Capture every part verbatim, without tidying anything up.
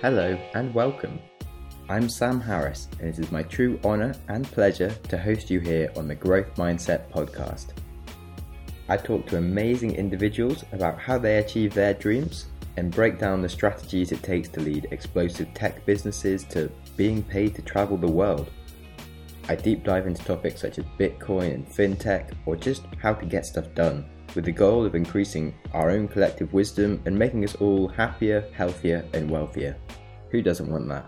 Hello and welcome. I'm Sam Harris, and it is my true honour and pleasure to host you here on the Growth Mindset podcast. I talk to amazing individuals about how they achieve their dreams and break down the strategies it takes to lead explosive tech businesses to being paid to travel the world. I deep dive into topics such as Bitcoin and fintech, or just how to get stuff done, with the goal of increasing our own collective wisdom and making us all happier, healthier and wealthier. Who doesn't want that?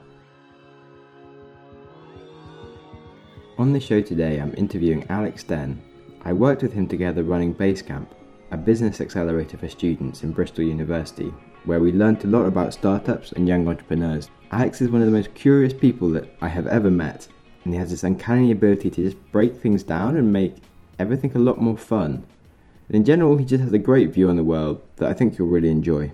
On the show today, I'm interviewing Alex Den. I worked with him together running Basecamp, a business accelerator for students in Bristol University, where we learnt a lot about startups and young entrepreneurs. Alex is one of the most curious people that I have ever met, and he has this uncanny ability to just break things down and make everything a lot more fun. And in general, he just has a great view on the world that I think you'll really enjoy.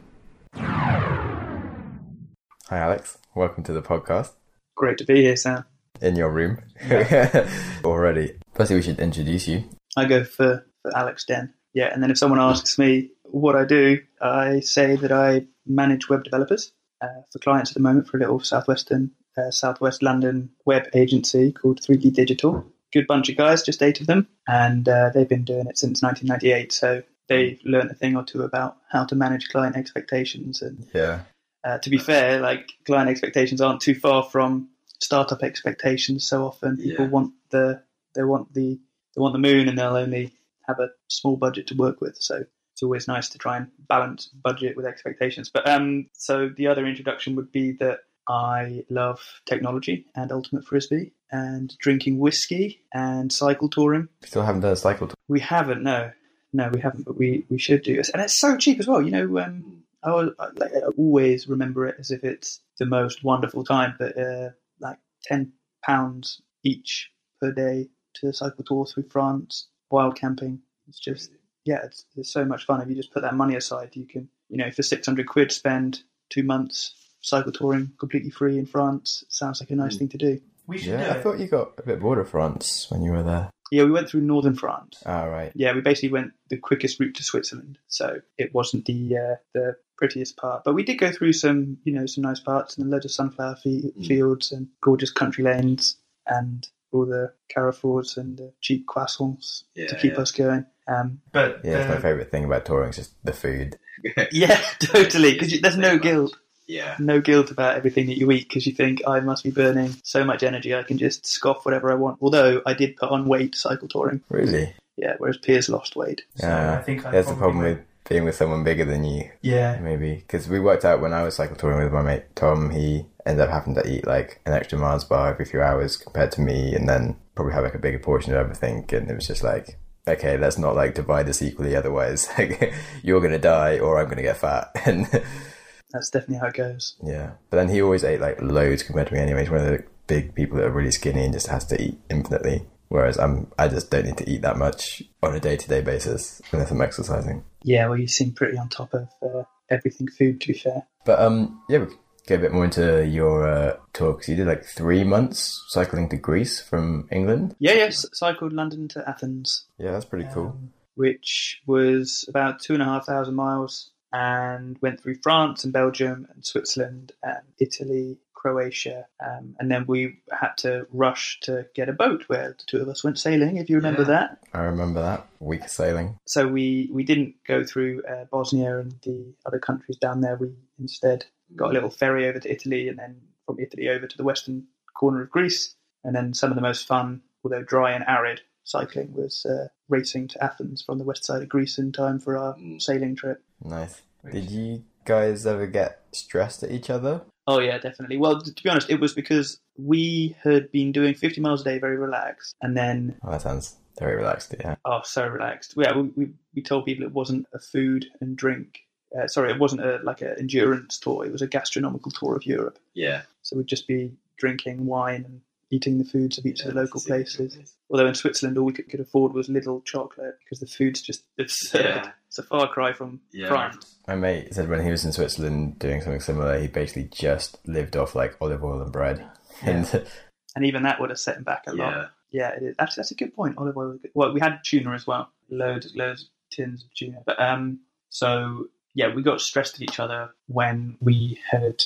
Hi Alex, welcome to the podcast. Great to be here, Sam. In your room. Yeah. Already. Firstly, we should introduce you. I go for, for Alex Den. Yeah, and then if someone asks me what I do, I say that I manage web developers uh, for clients at the moment for a little southwestern, uh, southwest London web agency called three D Digital. Good bunch of guys, just eight of them, and uh, they've been doing it since nineteen ninety-eight. So they've learned a thing or two about how to manage client expectations. And yeah, uh, to be fair, like client expectations aren't too far from startup expectations. So often people yeah. want the they want the they want the moon, and they'll only have a small budget to work with. So it's always nice to try and balance budget with expectations. But um, so the other introduction would be that I love technology and ultimate frisbee and drinking whiskey and cycle touring. Still haven't done a cycle tour? We haven't, no. No, we haven't, but we, we should do this. And it's so cheap as well. You know, um, I, was, I, like, I always remember it as if it's the most wonderful time, but uh, like ten pounds each per day to cycle tour through France, wild camping. It's just, yeah, it's, it's so much fun. If you just put that money aside, you can, you know, for six hundred quid, spend two months cycle touring completely free in France. Sounds like a nice mm. thing to do. We should yeah, do I it. thought you got a bit bored of France when you were there. Yeah, we went through northern France. Oh, right. Yeah, we basically went the quickest route to Switzerland, so it wasn't the uh, the prettiest part. But we did go through some, you know, some nice parts and loads of sunflower fe- mm. fields and gorgeous country lanes and all the carrefours and the cheap croissants yeah, to keep yeah. us going. Um, but yeah, that's uh, my favourite thing about touring is just the food. Yeah, totally, because there's no guilt. Yeah. No guilt about everything that you eat because you think, I must be burning so much energy, I can just scoff whatever I want. Although I did put on weight cycle touring. Really? Yeah, whereas Piers lost weight. Yeah, so I think that's the problem went... with being with someone bigger than you. Yeah. Maybe. Because we worked out when I was cycle touring with my mate Tom, he ended up having to eat like an extra Mars bar every few hours compared to me, and then probably have like a bigger portion of everything. And it was just like, okay, let's not like divide this equally, otherwise like, you're going to die or I'm going to get fat. And that's definitely how it goes. Yeah. But then he always ate like loads compared to me anyway. He's one of the big people that are really skinny and just has to eat infinitely. Whereas I'm, I just don't need to eat that much on a day-to-day basis unless I'm exercising. Yeah, well, you seem pretty on top of uh, everything food, to be fair. But um, yeah, we could get a bit more into your uh, tour, because you did like three months cycling to Greece from England. Yeah, yes, cycled London to Athens. Yeah, that's pretty cool. Um, which was about two and a half thousand miles. And went through France and Belgium and Switzerland and Italy, Croatia. Um, and then we had to rush to get a boat where the two of us went sailing, if you remember yeah. that. I remember that. Week of sailing. So we, we didn't go through uh, Bosnia and the other countries down there. We instead got a little ferry over to Italy, and then from Italy over to the western corner of Greece. And then some of the most fun, although dry and arid, cycling was uh, racing to Athens from the west side of Greece in time for our sailing trip. Nice. Did you guys ever get stressed at each other? Oh yeah, definitely. Well, to be honest, it was because we had been doing fifty miles a day very relaxed, and then... Oh, that sounds very relaxed, yeah. Oh, so relaxed. Yeah, we we, we told people it wasn't a food and drink... Uh, sorry, it wasn't a like an endurance tour. It was a gastronomical tour of Europe. Yeah. So we'd just be drinking wine and eating the foods of each yeah, of the local places. Place. Although in Switzerland, all we could, could afford was Lidl chocolate because the food's just absurd. Yeah. It's a far cry from yeah. France. My mate said when he was in Switzerland doing something similar, he basically just lived off like olive oil and bread. Yeah. And, and even that would have set him back a lot. Yeah, yeah it is. Actually, that's a good point. Olive oil was good. Well, we had tuna as well. Loads, loads of tins of tuna. But um, so, yeah, we got stressed at each other when we had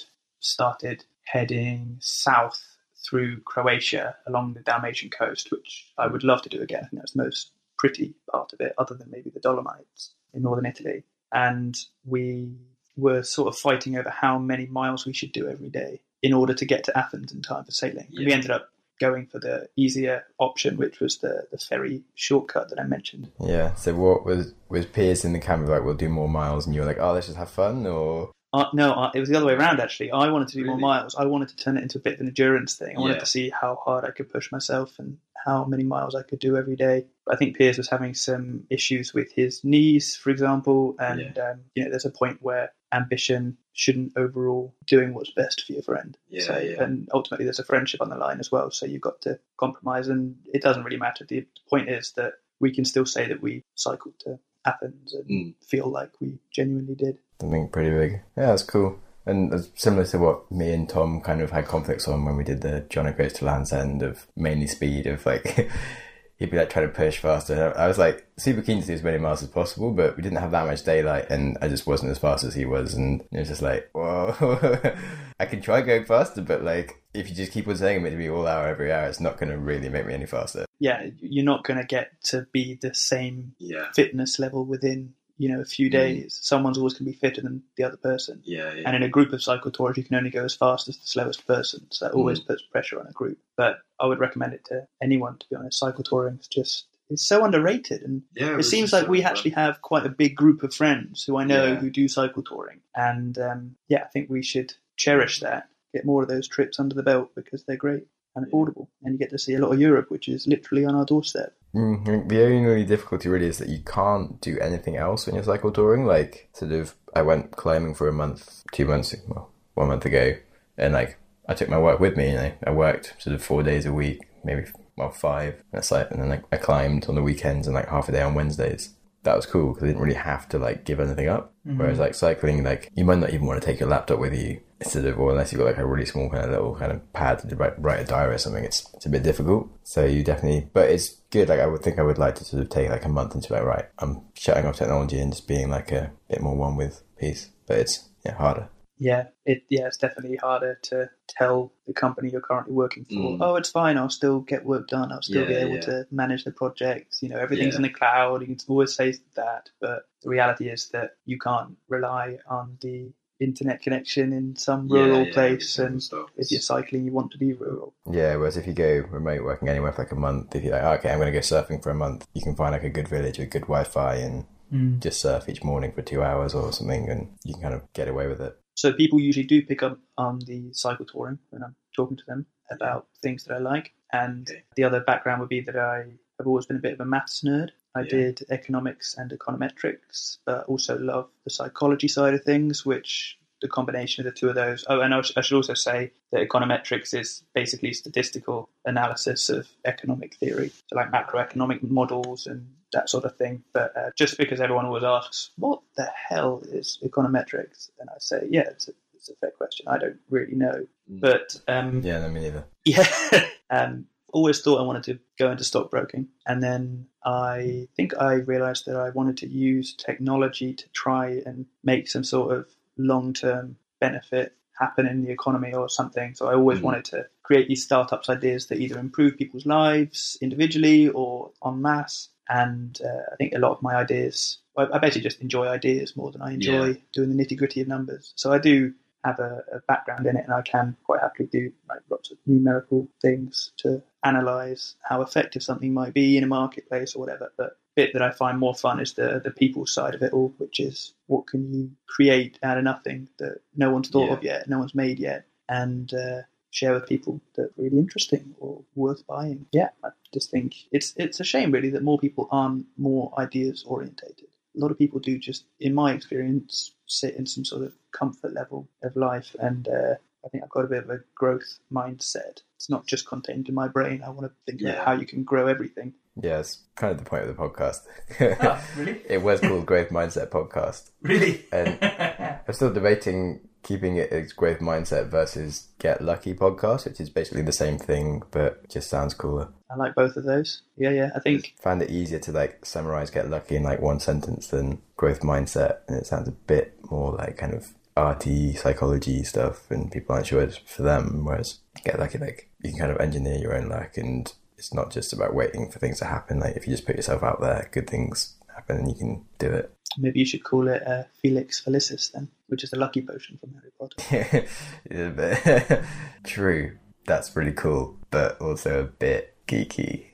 started heading south through Croatia along the Dalmatian coast, which I would love to do again. I think that's the most pretty part of it, other than maybe the Dolomites in northern Italy. And we were sort of fighting over how many miles we should do every day in order to get to Athens in time for sailing. Yeah. We ended up going for the easier option, which was the, the ferry shortcut that I mentioned. Yeah. So what was was Piers in the camp like, we'll do more miles, and you were like, oh, let's just have fun, or? Uh, no, uh, it was the other way around, actually. I wanted to do really? more miles. I wanted to turn it into a bit of an endurance thing. I wanted yeah. to see how hard I could push myself and how many miles I could do every day. But I think Piers was having some issues with his knees, for example, and yeah. um, you know, there's a point where ambition shouldn't overrule doing what's best for your friend. Yeah, so, yeah. And ultimately there's a friendship on the line as well, so you've got to compromise, and it doesn't really matter. The point is that we can still say that we cycled to Athens and mm. feel like we genuinely did. Something pretty big. Yeah, that's cool. And it's similar to what me and Tom kind of had conflicts on when we did the John Goes to Land's End, of mainly speed, of like he'd be like trying to push faster. I was like super keen to do as many miles as possible, but we didn't have that much daylight, and I just wasn't as fast as he was, and it was just like, whoa. I can try going faster, but like if you just keep on saying it to me all hour every hour, it's not going to really make me any faster. Yeah, you're not going to get to be the same yeah. fitness level within, you know, a few days. Mm. Someone's always going to be fitter than the other person. Yeah, yeah. And in a group of cycle tours, you can only go as fast as the slowest person. So that always mm. puts pressure on a group. But I would recommend it to anyone, to be honest. Cycle touring is just, it's so underrated. And yeah, it, it seems like so we fun. actually have quite a big group of friends who I know yeah. who do cycle touring. And um, yeah, I think we should cherish that, get more of those trips under the belt, because they're great and affordable. And you get to see a lot of Europe, which is literally on our doorstep. Mm, the only difficulty really is that you can't do anything else when you're cycle touring. Like, sort of, I went climbing for a month, two months, well, one month ago, and like, I took my work with me, and I, I worked sort of four days a week, maybe, well, five, that's like, and then like, I climbed on the weekends and like half a day on Wednesdays. That was cool, because I didn't really have to like give anything up. Mm-hmm. Whereas like cycling, like, you might not even want to take your laptop with you, instead of, or unless you've got like a really small kind of little kind of pad to write, write a diary or something, it's it's a bit difficult. So you definitely, but it's good. Like, I would think I would like to sort of take like a month into like, right, I'm shutting off technology and just being like a bit more one with peace. But it's yeah harder. Yeah, it yeah, it's definitely harder to tell the company you're currently working for, mm. oh, it's fine, I'll still get work done, I'll still yeah, be able yeah. to manage the project, you know, everything's yeah. in the cloud, you can always say that, but the reality is that you can't rely on the internet connection in some rural yeah, yeah, place, and stuff. If you're cycling, you want to be rural. Yeah, whereas if you go remote working anywhere for like a month, if you're like, oh, okay, I'm going to go surfing for a month, you can find like a good village with good Wi-Fi and mm. just surf each morning for two hours or something, and you can kind of get away with it. So people usually do pick up on the cycle touring when I'm talking to them about things that I like. And okay. the other background would be that I have always been a bit of a maths nerd. I yeah. did economics and econometrics, but also love the psychology side of things, which the combination of the two of those. Oh, and I should also say that econometrics is basically statistical analysis of economic theory, so like macroeconomic models and that sort of thing. But uh, just because everyone always asks, what the hell is econometrics? And I say, yeah, it's a, it's a fair question. I don't really know. Mm. But um, yeah, no, me neither. Yeah. um, always thought I wanted to go into stockbroking. And then I think I realized that I wanted to use technology to try and make some sort of long-term benefit happen in the economy or something. So I always mm. wanted to create these startups ideas that either improve people's lives individually or en masse. And uh, I think a lot of my ideas, I basically just enjoy ideas more than I enjoy yeah. doing the nitty-gritty of numbers. So I do have a, a background in it, and I can quite happily do like lots of numerical things to analyse how effective something might be in a marketplace or whatever. But the bit that I find more fun is the the people side of it all, which is what can you create out of nothing that no one's thought yeah. of yet, no one's made yet, and uh, share with people that are really interesting or worth buying. Yeah, I just think it's it's a shame really that more people aren't more ideas orientated. A lot of people do just, in my experience, sit in some sort of comfort level of life, and uh, I think I've got a bit of a growth mindset. It's not just contained in my brain. I want to think yeah. about how you can grow everything. Yeah, it's kind of the point of the podcast. Oh, really? It was called Growth Mindset Podcast. Really? And I'm still debating keeping it as Growth Mindset versus Get Lucky Podcast, which is basically the same thing, but just sounds cooler. I like both of those. Yeah, yeah. I think I find it easier to like summarize Get Lucky in like one sentence than Growth Mindset, and it sounds a bit more like kind of arty psychology stuff and people aren't sure it's for them, whereas get lucky, like you can kind of engineer your own luck, and it's not just about waiting for things to happen. Like if you just put yourself out there, good things happen and you can do it. Maybe you should call it uh, Felix Felicis then, which is the lucky potion from Harry Potter. Yeah, but true. That's really cool, but also a bit geeky.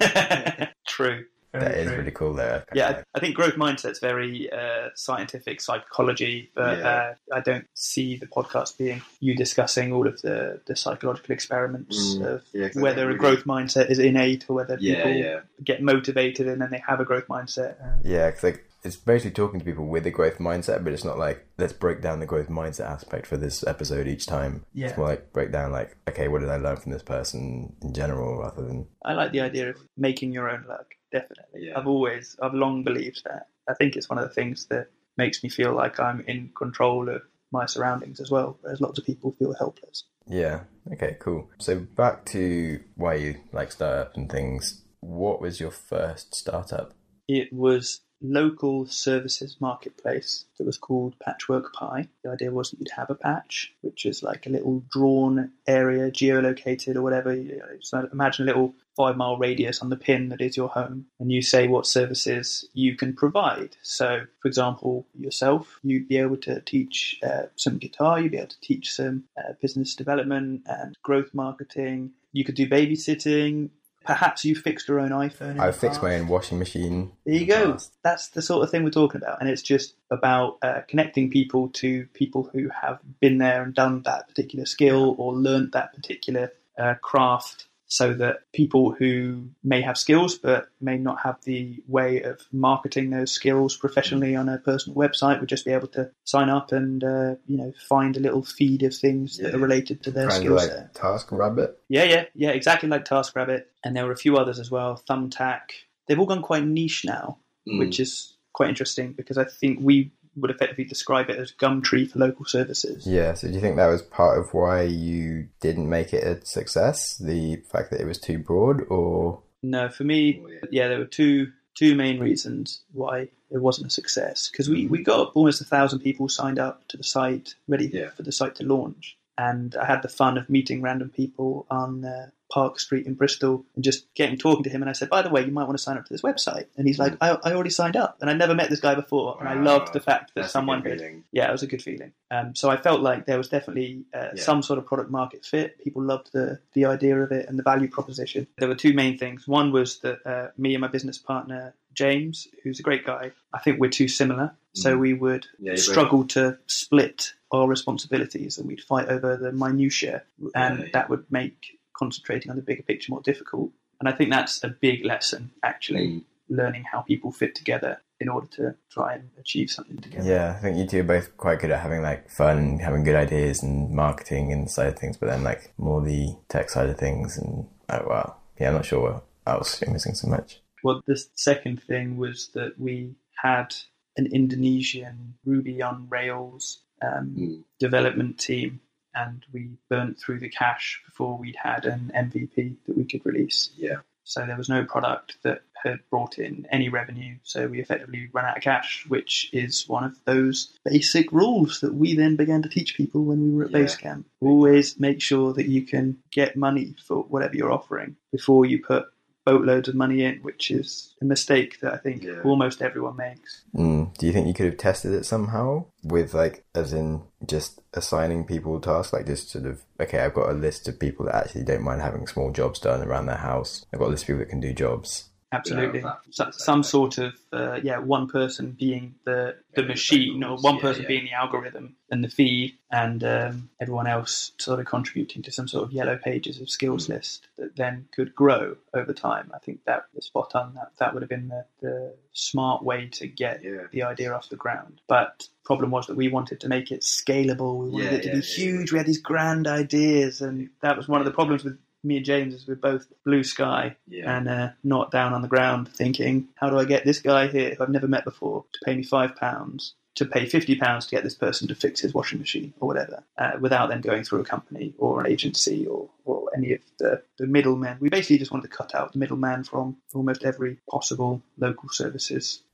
True. That Very is true. really cool there. Yeah, I, I think growth mindset's very uh, scientific psychology, but Yeah. uh, I don't see the podcast being you discussing all of the, the psychological experiments Mm, of yeah, 'cause I whether think a really- growth mindset is innate or whether Yeah, people yeah. get motivated and then they have a growth mindset. Um, Yeah, because like it's basically talking to people with a growth mindset, but it's not like let's break down the growth mindset aspect for this episode each time. Yeah. It's more like break down like, okay, what did I learn from this person in general, rather than I like the idea of making your own luck, definitely. Yeah. I've always, I've long believed that. I think it's one of the things that makes me feel like I'm in control of my surroundings as well, whereas lots of people feel helpless. yeah. Okay, cool. So back to why you like startups and things. What was your first startup? It was local services marketplace that was called Patchwork Pie. The idea was that you'd have a patch, which is like a little drawn area, geolocated or whatever. You know, so imagine a little five mile radius on the pin that is your home, and you say what services you can provide. So, for example, yourself, you'd be able to teach uh, some guitar, you'd be able to teach some uh, business development and growth marketing. You could do babysitting. Perhaps you fixed your own iPhone. in I the fixed my past. own washing machine. There you go. That's the sort of thing we're talking about. And it's just about uh, connecting people to people who have been there and done that particular skill or learnt that particular uh, craft, so that people who may have skills but may not have the way of marketing those skills professionally on a personal website would just be able to sign up and uh, you know find a little feed of things that Yeah. are related to their Kind of skill like set. TaskRabbit. Yeah, yeah, yeah, exactly like TaskRabbit. And there were a few others as well, Thumbtack. They've all gone quite niche now, Mm. which is quite interesting because I think we would effectively describe it as Gumtree for local services. Yeah, so do you think that was part of why you didn't make it a success? The fact that it was too broad, or No, for me, Oh, yeah. yeah, there were two two main reasons why it wasn't a success. Because we, we got almost a thousand people signed up to the site, ready Yeah. for the site to launch. And I had the fun of meeting random people on uh, Park Street in Bristol and just getting talking to him. And I said, by the way, you might want to sign up to this website. And he's like, I, I already signed up. And I never met this guy before. And I Wow. loved the fact that That's a someone good had feeling. yeah, it was a good feeling. Um, so I felt like there was definitely uh, Yeah. some sort of product market fit. People loved the the idea of it and the value proposition. There were two main things. One was that uh, me and my business partner, James, who's a great guy, I think we're too similar. So Mm. we would Yeah, you're struggle to split our responsibilities and we'd fight over the minutiae. And Yeah, yeah. that would make concentrating on the bigger picture more difficult. And I think that's a big lesson, actually, Mm. learning how people fit together in order to try and achieve something together. yeah, I think you two are both quite good at having like fun and having good ideas and marketing and side of things, but then like more the tech side of things. And oh wow, yeah, I'm not sure what else you're missing so much. Well, the second thing was that we had an Indonesian Ruby on Rails um, Mm. development team, and we burnt through the cash before we'd had an M V P that we could release. Yeah. So there was no product that had brought in any revenue. So we effectively ran out of cash, which is one of those basic rules that we then began to teach people when we were at Yeah. Basecamp. Always make sure that you can get money for whatever you're offering before you put boatloads of money in, which is a mistake that I think Yeah. almost everyone makes. Mm. Do you think you could have tested it somehow with like, as in just assigning people tasks, like just sort of, okay, I've got a list of people that actually don't mind having small jobs done around their house. I've got a list of people that can do jobs. Absolutely. Yeah, So, that- some sort of, uh, yeah, one person being the, the Yeah, machine, or rules. one Yeah, person yeah. being the algorithm and the feed, and um, everyone else sort of contributing to some sort of yellow pages of skills Mm. list that then could grow over time. I think that was spot on. That, that would have been the, the smart way to get Yeah. the idea off the ground. But problem was that we wanted to make it scalable. We wanted Yeah, it to yeah, be yeah, huge. yeah. We had these grand ideas, and that was one of the Yeah, problems with me and James is we're both blue sky Yeah. and uh, not down on the ground thinking, how do I get this guy here who I've never met before to pay me five pounds to pay fifty pounds to get this person to fix his washing machine or whatever, uh, without then going through a company or an agency or, or any of the, the middlemen. We basically just wanted to cut out the middleman from almost every possible local services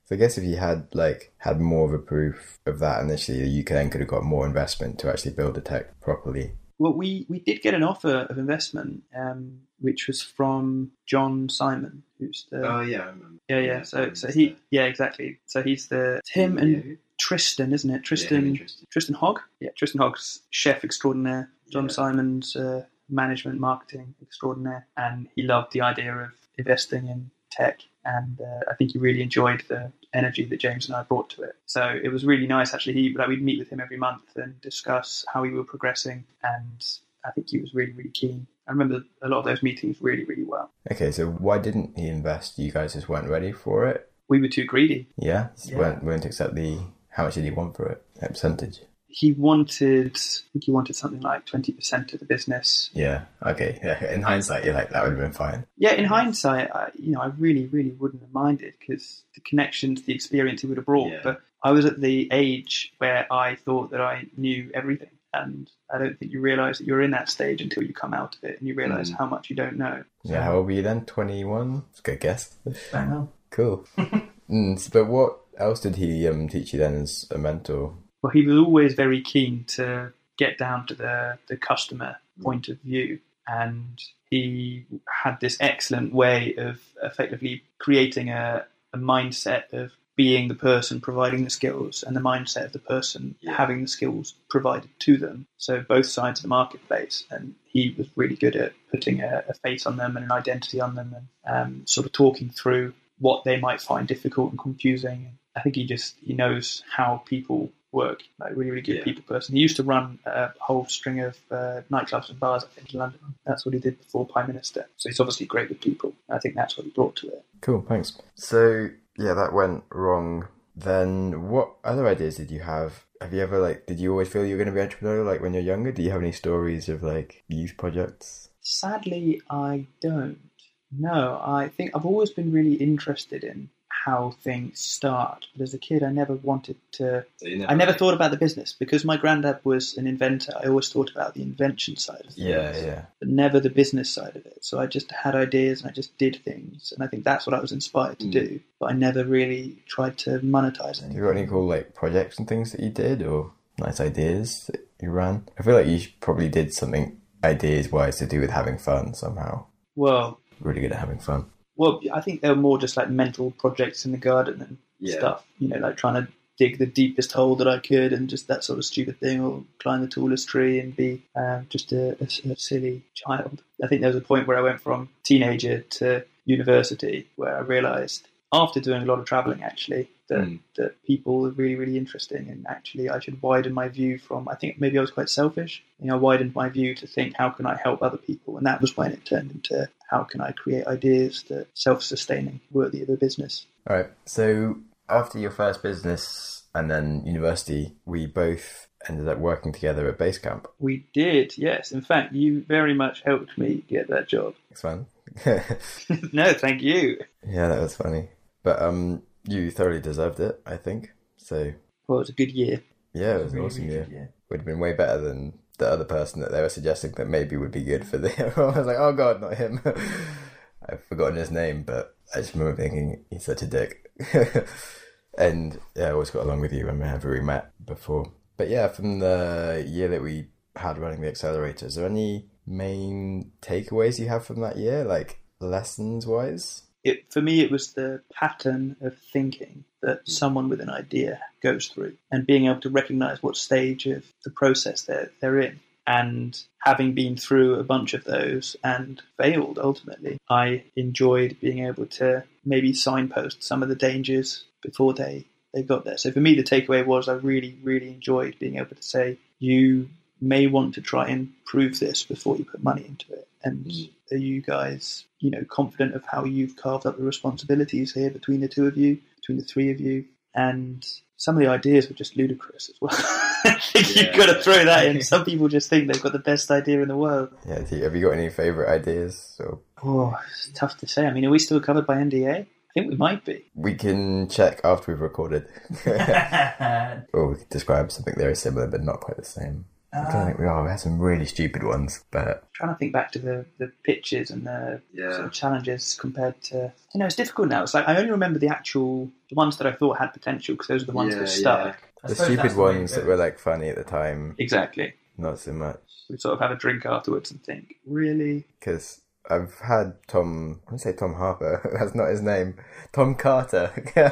So I guess if you had like had more of a proof of that initially, you then could have got more investment to actually build the tech properly. Well, we, we did get an offer of investment, um, which was from John Simon, who's the Oh yeah, I remember. yeah yeah. Yeah, So so he yeah exactly. So he's the it's him and Yeah. Tristan, isn't it? Yeah, Tristan interesting. Tristan Hogg. Yeah, Tristan Hogg's chef extraordinaire. John Yeah. Simon's uh, management marketing extraordinaire, and he loved the idea of investing in tech, and uh, I think he really enjoyed the energy that James and I brought to it. So it was really nice actually. He like we'd meet with him every month and discuss how we were progressing, and I think he was really really keen. I remember a lot of those meetings really really well. Okay, so why didn't he invest? You guys just weren't ready for it? We were too greedy. Yeah? Just Yeah. weren't willing to accept the... How much did he want for it? That percentage? He wanted, I think he wanted something like twenty percent of the business. Yeah, okay. Yeah. In hindsight, you're like, that would have been fine. Yeah, in hindsight, I, you know, I really, really wouldn't have minded because the connections, the experience he would have brought. Yeah. But I was at the age where I thought that I knew everything. And I don't think you realise that you're in that stage until you come out of it and you realise Mm. how much you don't know. Yeah, how old were you then? twenty-one? That's a good guess. Bang on. Cool. mm, but what else did he um, teach you then as a mentor? Well, he was always very keen to get down to the, the customer point of view. And he had this excellent way of effectively creating a, a mindset of being the person providing the skills and the mindset of the person Yeah. having the skills provided to them. So both sides of the marketplace. And he was really good at putting a, a face on them and an identity on them and um, sort of talking through what they might find difficult and confusing. I think he just, he knows how people work, like really, really good Yeah. people person. He used to run a whole string of uh, nightclubs and bars, I think, in London. That's what he did before Prime Minister. So he's obviously great with people. I think that's what he brought to it. Cool, thanks. So, yeah, that went wrong. Then what other ideas did you have? Have you ever, like, did you always feel you were going to be entrepreneurial, like, when you're younger? Do you have any stories of, like, youth projects? Sadly, I don't. No, I think I've always been really interested in how things start. But as a kid, I never wanted to... So you never, I never like- thought about the business. Because my granddad was an inventor, I always thought about the invention side of things. Yeah, yeah. But never the business side of it. So I just had ideas and I just did things. And I think that's what I was inspired to Mm. do. But I never really tried to monetize Do it. you got any cool, like, projects and things that you did, or nice ideas that you ran? I feel like you probably did something ideas-wise to do with having fun somehow. Well, Really good at having fun. well, I think they were more just like mental projects in the garden and Yeah. stuff. You know, like trying to dig the deepest hole that I could and just that sort of stupid thing, or climb the tallest tree and be um, just a, a- a silly child. I think there was a point where I went from teenager to university where I realised, after doing a lot of travelling actually, that, Mm. that people are really, really interesting, and actually I should widen my view from, I think maybe I was quite selfish. You know, I widened my view to think, how can I help other people? And that was when it turned into, how can I create ideas that self-sustaining, worthy of a business? All right. So after your first business and then university, we both ended up working together at Basecamp. We did, yes. In fact, you very much helped me get that job. Thanks, man. No, thank you. Yeah, that was funny. But um, you thoroughly deserved it, I think. So Well, it was a good year. yeah, it was an awesome year. Would have been way better than the other person that they were suggesting that maybe would be good for the. I was like, oh god, not him. I've forgotten his name, but I just remember thinking he's such a dick. And yeah, I always got along with you when we have we met before. But yeah, from the year that we had running the accelerator, is there any main takeaways you have from that year, like lessons wise? It, for me, it was the pattern of thinking that someone with an idea goes through, and being able to recognise what stage of the process they're, they're in. And having been through a bunch of those and failed ultimately, I enjoyed being able to maybe signpost some of the dangers before they, they got there. So for me, the takeaway was I really, really enjoyed being able to say, you may want to try and prove this before you put money into it. And are you guys, you know, confident of how you've carved up the responsibilities here between the two of you, between the three of you? And some of the ideas were just ludicrous as well. I think Yeah. you've got to throw that in. Some people just think they've got the best idea in the world. Yeah, do you- have you got any favourite ideas? Or Oh, it's tough to say. I mean, are we still covered by N D A? I think we might be. we can check after we've recorded. Or we could describe something very similar but not quite the same. I don't think we are. We had some really stupid ones, but trying to think back to the, the pitches and the Yeah. sort of challenges compared to, you know, it's difficult now. It's like I only remember the actual the ones that I thought had potential because those are the ones Yeah, that stuck. yeah. I the suppose stupid that's the way ones it that goes. were like funny at the time, Exactly. not so much. We sort of have a drink afterwards and think, really? Because I've had Tom, I want to say Tom Harper, that's not his name, Tom Carter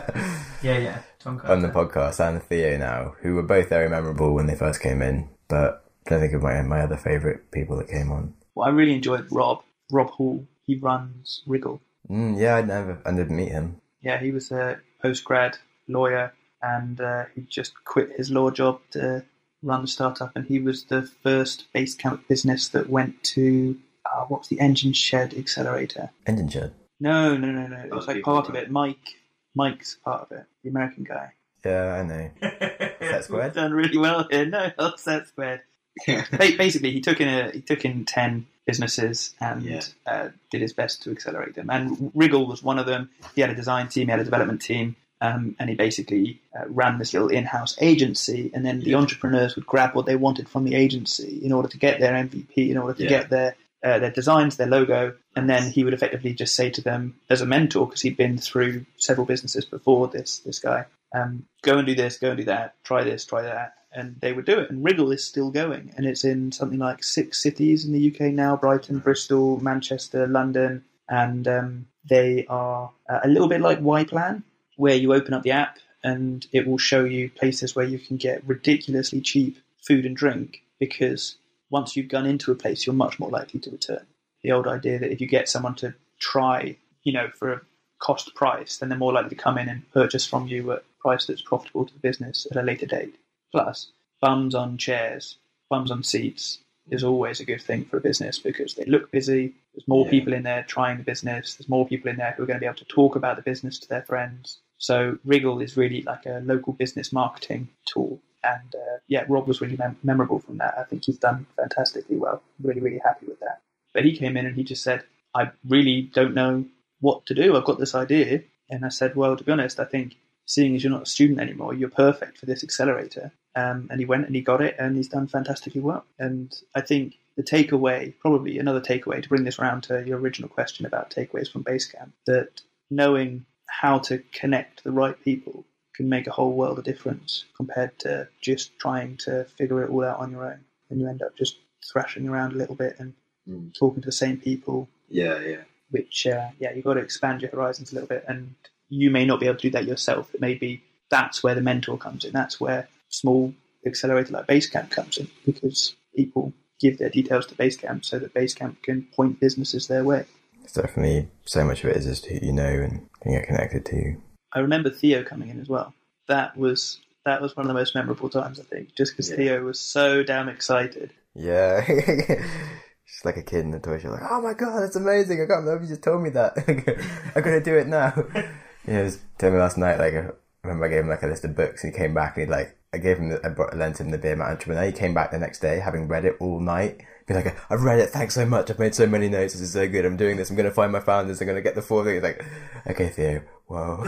Yeah, yeah. Tom Carter. on the podcast, and Theo now, who were both very memorable when they first came in, but I don't think of my my other favourite people that came on. Well, I really enjoyed Rob. Rob Hall. He runs Wriggle. Mm, yeah, I never, I didn't meet him. Yeah, he was a postgrad lawyer and uh, he just quit his law job to run the startup. And he was the first Basecamp business that went to, uh, what was the Engine Shed Accelerator? Engine Shed. No, no, no, no. It was Oh, like people, part of right. it. Mike, Mike's part of it. The American guy. Yeah, I know. Set Squared? Done really well here. No, not Set Squared. Ba- Basically, he took in a he took in ten businesses and Yeah. uh, did his best to accelerate them. And Wriggle was one of them. He had a design team, he had a development team, um, and he basically uh, ran this little in-house agency. And then the Yeah. entrepreneurs would grab what they wanted from the agency in order to get their M V P, in order to Yeah. get their uh, their designs, their logo, and then he would effectively just say to them as a mentor, because he'd been through several businesses before this this guy, um, go and do this, go and do that, try this, try that. And they would do it. And Wriggle is still going. And it's in something like six cities in the U K now: Brighton, Bristol, Manchester, London. And um, they are uh, a little bit like Y-Plan, where you open up the app and it will show you places where you can get ridiculously cheap food and drink, because once you've gone into a place, you're much more likely to return. The old idea that if you get someone to try, you know, for a cost price, then they're more likely to come in and purchase from you at a price that's profitable to the business at a later date. Plus, bums on chairs, bums on seats is always a good thing for a business because they look busy. There's more Yeah. people in there trying the business. There's more people in there who are going to be able to talk about the business to their friends. So Wriggle is really like a local business marketing tool. And uh, yeah, Rob was really mem- memorable from that. I think he's done fantastically well. Really, really happy with that. But he came in and he just said, I really don't know what to do. I've got this idea. And I said, well, to be honest, I think seeing as you're not a student anymore, you're perfect for this accelerator. Um, and he went and he got it and he's done fantastically well. And I think the takeaway, probably another takeaway to bring this around to your original question about takeaways from Basecamp, that knowing how to connect the right people can make a whole world of difference compared to just trying to figure it all out on your own. And you end up just thrashing around a little bit and Mm. talking to the same people, Yeah, yeah. which, uh, yeah, you've got to expand your horizons a little bit. And you may not be able to do that yourself. It may be that's where the mentor comes in. That's where small accelerator like Basecamp comes in, because people give their details to Basecamp so that Basecamp can point businesses their way. It's definitely, so much of it is just who you know and can get connected to. I remember Theo coming in as well. That was that was one of the most memorable times, I think, just because Yeah. Theo was so damn excited. Yeah. She's like a kid in the toy shop, like, oh my god, that's amazing, I can't believe you just told me that. I'm going to do it now. Yeah, he was telling me last night, like, I remember I gave him like a list of books and he came back and he like, I gave him, the, I brought, I lent him the Beer Mat Entrepreneur. He came back the next day having read it all night. Be like, I've read it, thanks so much, I've made so many notes, this is so good, I'm doing this, I'm going to find my founders, I'm going to get the four things. Like, okay, Theo, whoa.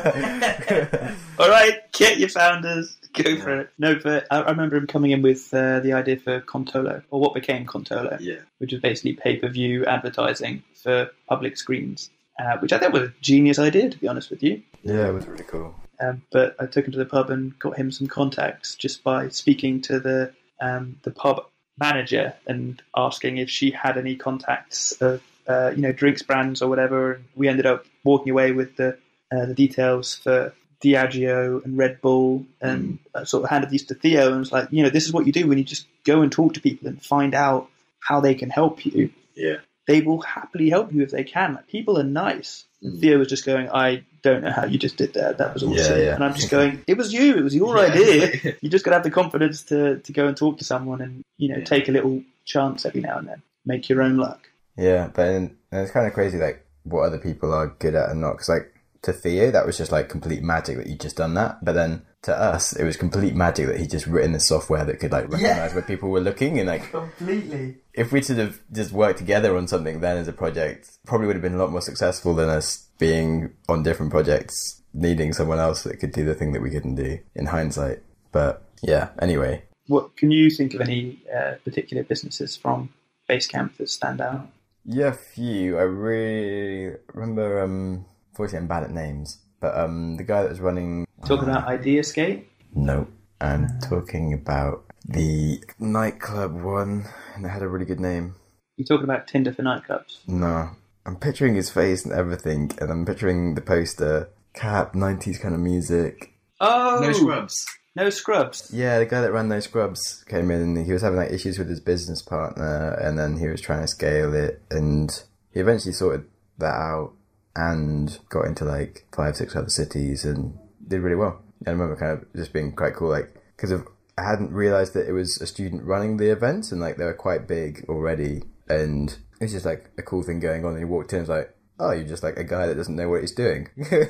All right, get your founders, go for it. No, but I, I remember him coming in with uh, the idea for Contolo, or what became Contolo, Yeah. which was basically pay-per-view advertising for public screens, uh, which I think was a genius idea, to be honest with you. Yeah, it was really cool. Um, but I took him to the pub and got him some contacts just by speaking to the um, the pub manager and asking if she had any contacts of uh, you know drinks brands or whatever. And we ended up walking away with the uh, the details for Diageo and Red Bull, and I sort of handed these to Theo and was like, you know, this is what you do when you just go and talk to people and find out how they can help you. Yeah. They will happily help you if they can. Like, people are nice. Mm. Theo was just going, I don't know how you just did that. That was awesome. Yeah, yeah. And I'm just going, it was you. It was your Yeah. idea. You just got to have the confidence to, to go and talk to someone and, you know, Yeah. take a little chance every now and then. Make your own luck. Yeah, but and it's kind of crazy, like, what other people are good at and not. Because, like, to Theo, that was just, like, complete magic that he'd just done that. But then to us, it was complete magic that he'd just written the software that could, like, recognize where people were looking. And, like, Completely. if we sort of just worked together on something then as a project, probably would have been a lot more successful than us being on different projects, needing someone else that could do the thing that we couldn't do in hindsight. But, yeah, anyway. what can you think of any uh, particular businesses from Basecamp that stand out? Yeah, a few. I really remember, um, unfortunately I'm bad at names, but um, the guy that was running... Talk uh, about Ideascape? No, I'm uh, talking about the nightclub one, and it had a really good name. You're talking about Tinder for nightclubs? No, I'm picturing his face and everything, and I'm picturing the poster, cap, nineties kind of music. Oh! No Scrubs. No Scrubs. Yeah, the guy that ran No Scrubs came in and he was having like issues with his business partner, and then he was trying to scale it, and he eventually sorted that out and got into like five, six other cities and did really well. I remember kind of just being quite cool, like, because of I hadn't realised that it was a student running the events, and like they were quite big already, and it's just like a cool thing going on, and he walked in and was like, oh, you're just like a guy that doesn't know what he's doing.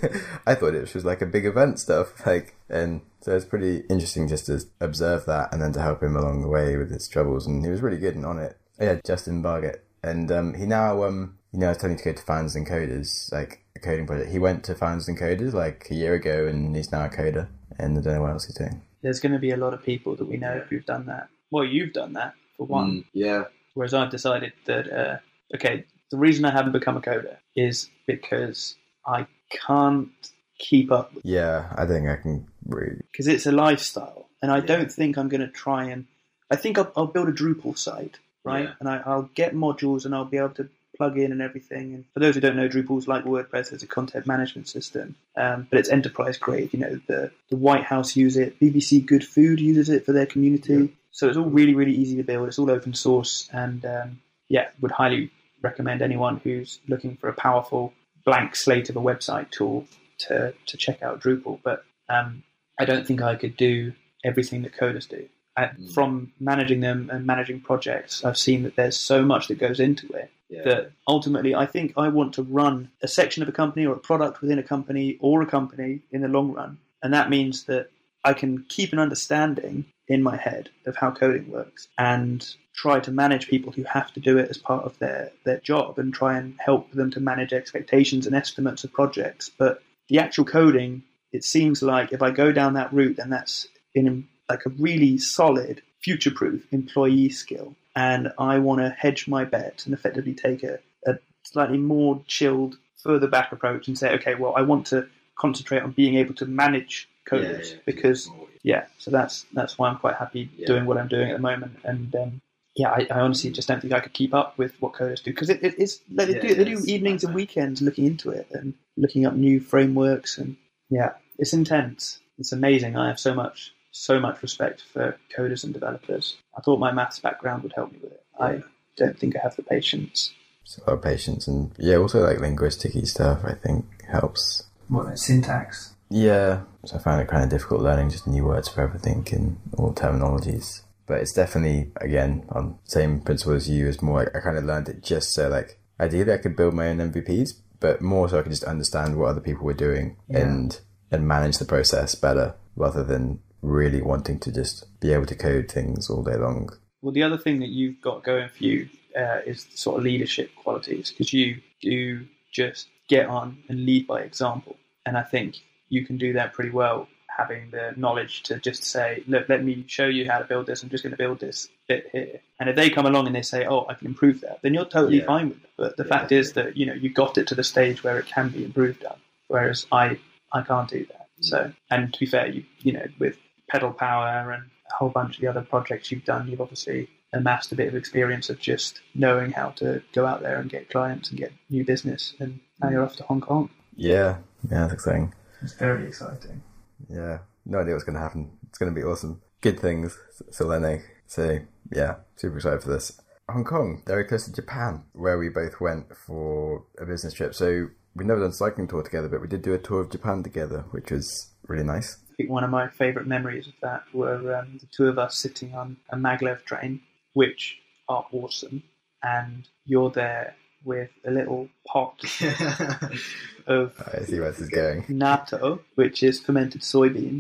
I thought it was just like a big event stuff, like, and so it's pretty interesting just to observe that and then to help him along the way with his troubles, and he was really good and on it. Yeah, Justin Bargett, and um, he now um, he now is telling to go to Founders and Coders, like a coding project. He went to Founders and Coders like a year ago, and he's now a coder, and I don't know what else he's doing. There's going to be a lot of people that we know who've done that. Well, you've done that for one. Mm, yeah. Whereas I've decided that uh, okay. The reason I haven't become a coder is because I can't keep up with it. Yeah, I think I can really... Because it's a lifestyle, and I yeah. don't think I'm going to try and... I think I'll, I'll build a Drupal site, right? Yeah. And I, I'll get modules and I'll be able to plug in and everything. And for those who don't know, Drupal's like WordPress. It's a content management system, um, but it's enterprise grade. You know, the, the White House use it. B B C Good Food uses it for their community. Yeah. So it's all really, really easy to build. It's all open source, and um, yeah, would highly... recommend anyone who's looking for a powerful blank slate of a website tool to, to check out Drupal. But um, I don't think I could do everything that coders do. I, mm. From managing them and managing projects, I've seen that there's so much that goes into it yeah. that ultimately I think I want to run a section of a company or a product within a company or a company in the long run. And that means that I can keep an understanding in my head of how coding works and try to manage people who have to do it as part of their, their job, and try and help them to manage expectations and estimates of projects. But the actual coding, it seems like if I go down that route, then that's in like a really solid, future-proof employee skill. And I want to hedge my bets and effectively take a, a slightly more chilled, further back approach and say, okay, well, I want to concentrate on being able to manage coders yeah, yeah, because, yeah, so that's that's why I'm quite happy yeah. doing what I'm doing at the moment. And um, yeah, I, I honestly just don't think I could keep up with what coders do, because it, it is like, they yeah, do they do evenings and weekends looking into it and looking up new frameworks, and yeah, it's intense. It's amazing. I have so much so much respect for coders and developers. I thought my maths background would help me with it. Yeah. I don't think I have the patience. So a lot of patience, and yeah, also like linguistic-y stuff I think helps. What, like syntax? Yeah, so I found it kind of difficult learning just new words for everything and all terminologies. But it's definitely, again, on the same principle as you, is more like I kind of learned it just so, like, ideally I could build my own M V Ps, but more so I could just understand what other people were doing yeah. and and manage the process better, rather than really wanting to just be able to code things all day long. Well, the other thing that you've got going for you uh, is the sort of leadership qualities, because you do just get on and lead by example. And I think you can do that pretty well, having the knowledge to just say, look, let me show you how to build this. I'm just going to build this bit here. And if they come along and they say, oh, I can improve that, then you're totally yeah. fine with it. But the yeah. fact is that, you know, you got it to the stage where it can be improved on, whereas I, I can't do that. So, and to be fair, you, you know, with Pedal Power and a whole bunch of the other projects you've done, you've obviously amassed a bit of experience of just knowing how to go out there and get clients and get new business. And now you're off to Hong Kong. Yeah, yeah, that's exciting. It's very exciting. Yeah, no idea what's going to happen. It's going to be awesome. Good things, Selene. So, yeah, super excited for this. Hong Kong, very close to Japan, where we both went for a business trip. So, we've never done a cycling tour together, but we did do a tour of Japan together, which was really nice. I think one of my favourite memories of that were um, the two of us sitting on a maglev train, which are awesome, and you're there with a little pot of I see where this is going. natto, which is fermented soybeans,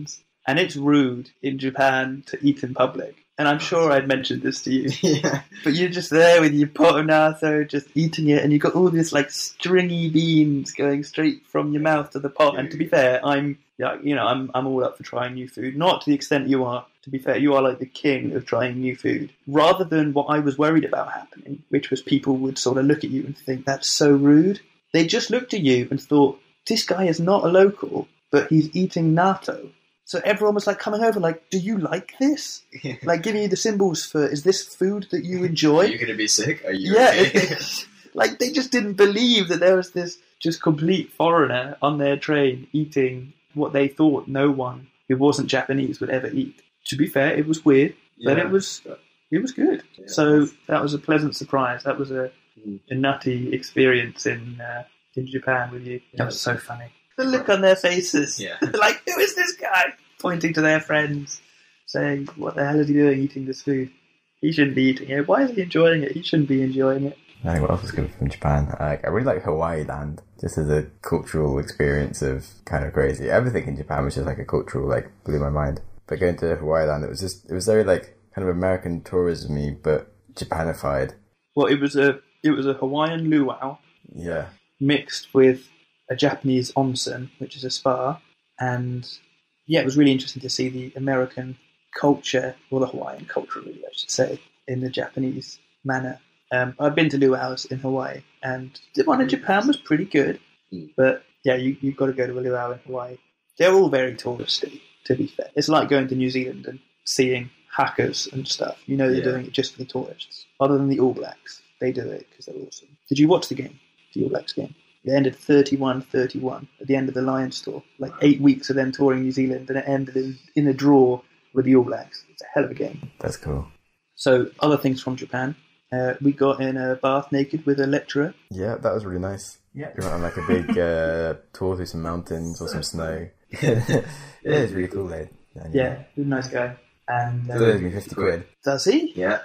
And it's rude in Japan to eat in public. And I'm sure I'd mentioned this to you. Yeah. But you're just there with your pot of natto, just eating it, and you've got all this like stringy beans going straight from your mouth to the pot. And to be fair, I'm, yeah, you know, I'm I'm all up for trying new food. Not to the extent you are. To be fair, you are like the king of trying new food. Rather than what I was worried about happening, which was people would sort of look at you and think, that's so rude. They just looked at you and thought, this guy is not a local, but he's eating natto. So everyone was like coming over, like, do you like this? Like giving you the symbols for, is this food that you enjoy? Are you going to be sick? Are you Yeah, okay? it, like they just didn't believe that there was this just complete foreigner on their train eating what they thought no one who wasn't Japanese would ever eat. To be fair, it was weird, but Yeah. it was it was good. Yeah. So that was a pleasant surprise. That was a, Mm. a nutty experience in uh, in Japan with you. That was so funny. The look on their faces. Yeah. They're like, who is this guy? Pointing to their friends, saying, what the hell is he doing eating this food? He shouldn't be eating it. Why is he enjoying it? He shouldn't be enjoying it. I think what else is good from Japan? Like, I really like Hawaii land, just as a cultural experience of kind of crazy. Everything in Japan was just like a cultural, like, blew my mind. But going to Hawaii land, it was just, it was very like kind of American tourism-y, but Japanified. Well, it was a it was a Hawaiian luau Yeah. mixed with a Japanese onsen, which is a spa, and yeah, it was really interesting to see the American culture, or the Hawaiian culture, really, I should say, in the Japanese manner. Um, I've been to luau's in Hawaii, and the one in Japan was pretty good, but yeah, you, you've got to go to a luau in Hawaii. They're all very touristy, to be fair. It's like going to New Zealand and seeing hackers and stuff. You know they're Yeah. doing it just for the tourists. Other than the All Blacks, they do it because they're awesome. Did you watch the game, the All Blacks game? It ended thirty-one thirty-one at the end of the Lions tour. Like eight weeks of them touring New Zealand, and it ended in, in a draw with the All Blacks. It's a hell of a game. That's cool. So, other things from Japan. Uh, we got in a bath naked with a lecturer. Yeah, that was really nice. Yeah. We went on like a big uh, tour through some mountains or some snow. Yeah, it was really cool, though. Yeah, he was a nice guy. And So there's um, me fifty quid. does he? Yeah.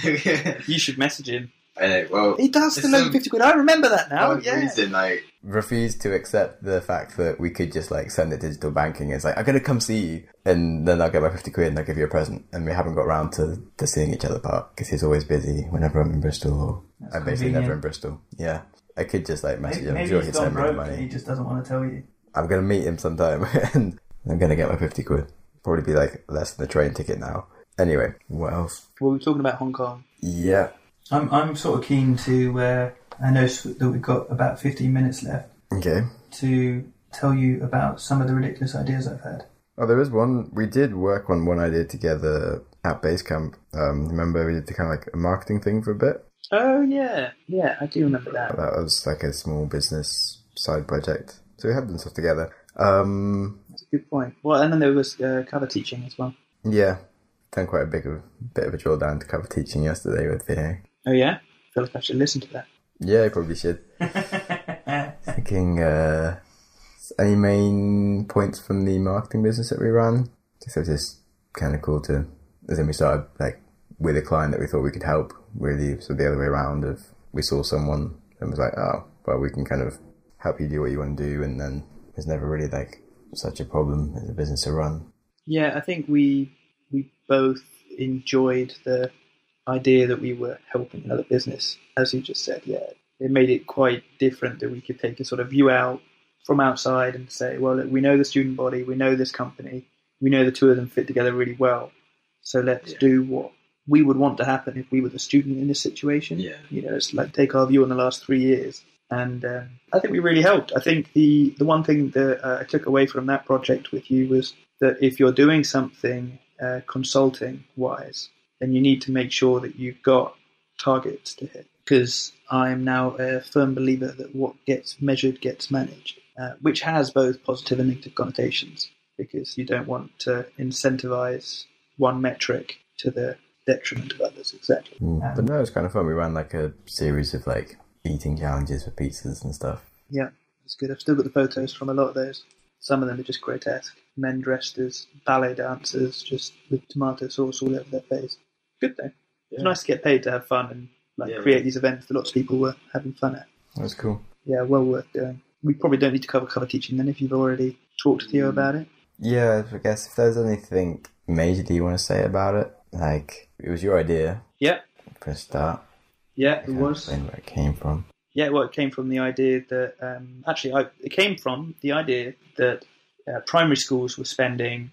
You should message him. I know. Well, He does it's still owe some- fifty quid. I remember that now. one Yeah. reason, like, Refused to accept the fact that we could just like send it digital banking. It's like, I'm gonna come see you, and then I'll get my fifty quid and I'll give you a present. And we haven't got around to, to seeing each other part because he's always busy whenever I'm in Bristol, or That's I'm basically convenient. never in Bristol. Yeah, I could just like message him. I'm Maybe sure he's he'd gone send me the broke and he money. just doesn't want to tell you. I'm gonna meet him sometime and I'm gonna get my fifty quid. Probably be like less than a train ticket now. Anyway, what else? Well, we were talking about Hong Kong. Yeah. I'm I'm sort of keen to. Uh, I know that we've got about fifteen minutes left Okay. to tell you about some of the ridiculous ideas I've had. Oh, there is one. We did work on one idea together at Basecamp. Um, remember we did the kind of like a marketing thing for a bit? Oh yeah, yeah, I do remember that. That was like a small business side project. So we had done stuff together. Um, That's a good point. Well, and then there was uh, cover teaching as well. yeah, done quite a big of, bit of a drill down to cover teaching yesterday with Theo. Oh yeah, I feel like I should listen to that. Yeah, you probably should. Thinking, uh, any main points from the marketing business that we ran? Just it was just kind of cool to, as in we started like with a client that we thought we could help, really, so the other way around of we saw someone and was like, oh, well, we can kind of help you do what you want to do, and then there's never really like such a problem as a business to run. Yeah, I think we we both enjoyed the idea that we were helping another business, as you just said. Yeah, it made it quite different that we could take a sort of view out from outside and say, well, look, we know the student body, we know this company, we know the two of them fit together really well, so let's Yeah. do what we would want to happen if we were the student in this situation. Yeah. You know, it's like take our view on the last three years. And um, I think we really helped. I think the, the one thing that uh, I took away from that project with you was that if you're doing something uh, consulting-wise, then you need to make sure that you've got targets to hit. Because I'm now a firm believer that what gets measured gets managed, uh, which has both positive and negative connotations, because you don't want to incentivize one metric to the detriment of others, exactly. Mm. Um, but no, it was kind of fun. We ran like a series of like eating challenges for pizzas and stuff. Yeah, it's good. I've still got the photos from a lot of those. Some of them are just grotesque. Men dressed as ballet dancers, just with tomato sauce all over their face. Good though. It's Yeah. nice to get paid to have fun and like Yeah, create yeah. these events that lots of people were having fun at. That was cool. Yeah, well worth doing. We probably don't need to cover cover teaching then if you've already talked to Theo about it. Yeah, I guess if there's anything majorly you want to say about it, like, it was your idea Yeah, for a start. yeah, I it can't was. explain where it came from. Yeah, well, it came from the idea that um, actually, I, it came from the idea that uh, primary schools were spending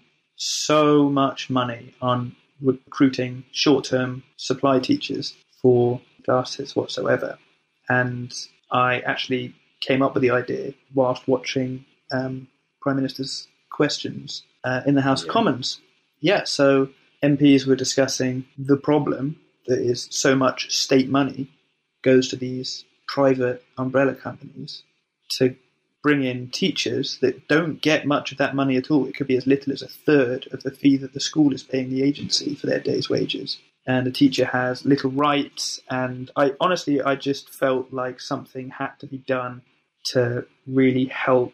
so much money on recruiting short-term supply teachers for classes whatsoever, and I actually came up with the idea whilst watching um, Prime Minister's questions uh, in the House Yeah. of Commons. Yeah, so M Ps were discussing the problem that is so much state money goes to these private umbrella companies to bring in teachers that don't get much of that money at all. It could be as little as a third of the fee that the school is paying the agency for their day's wages. And the teacher has little rights. And I honestly, I just felt like something had to be done to really help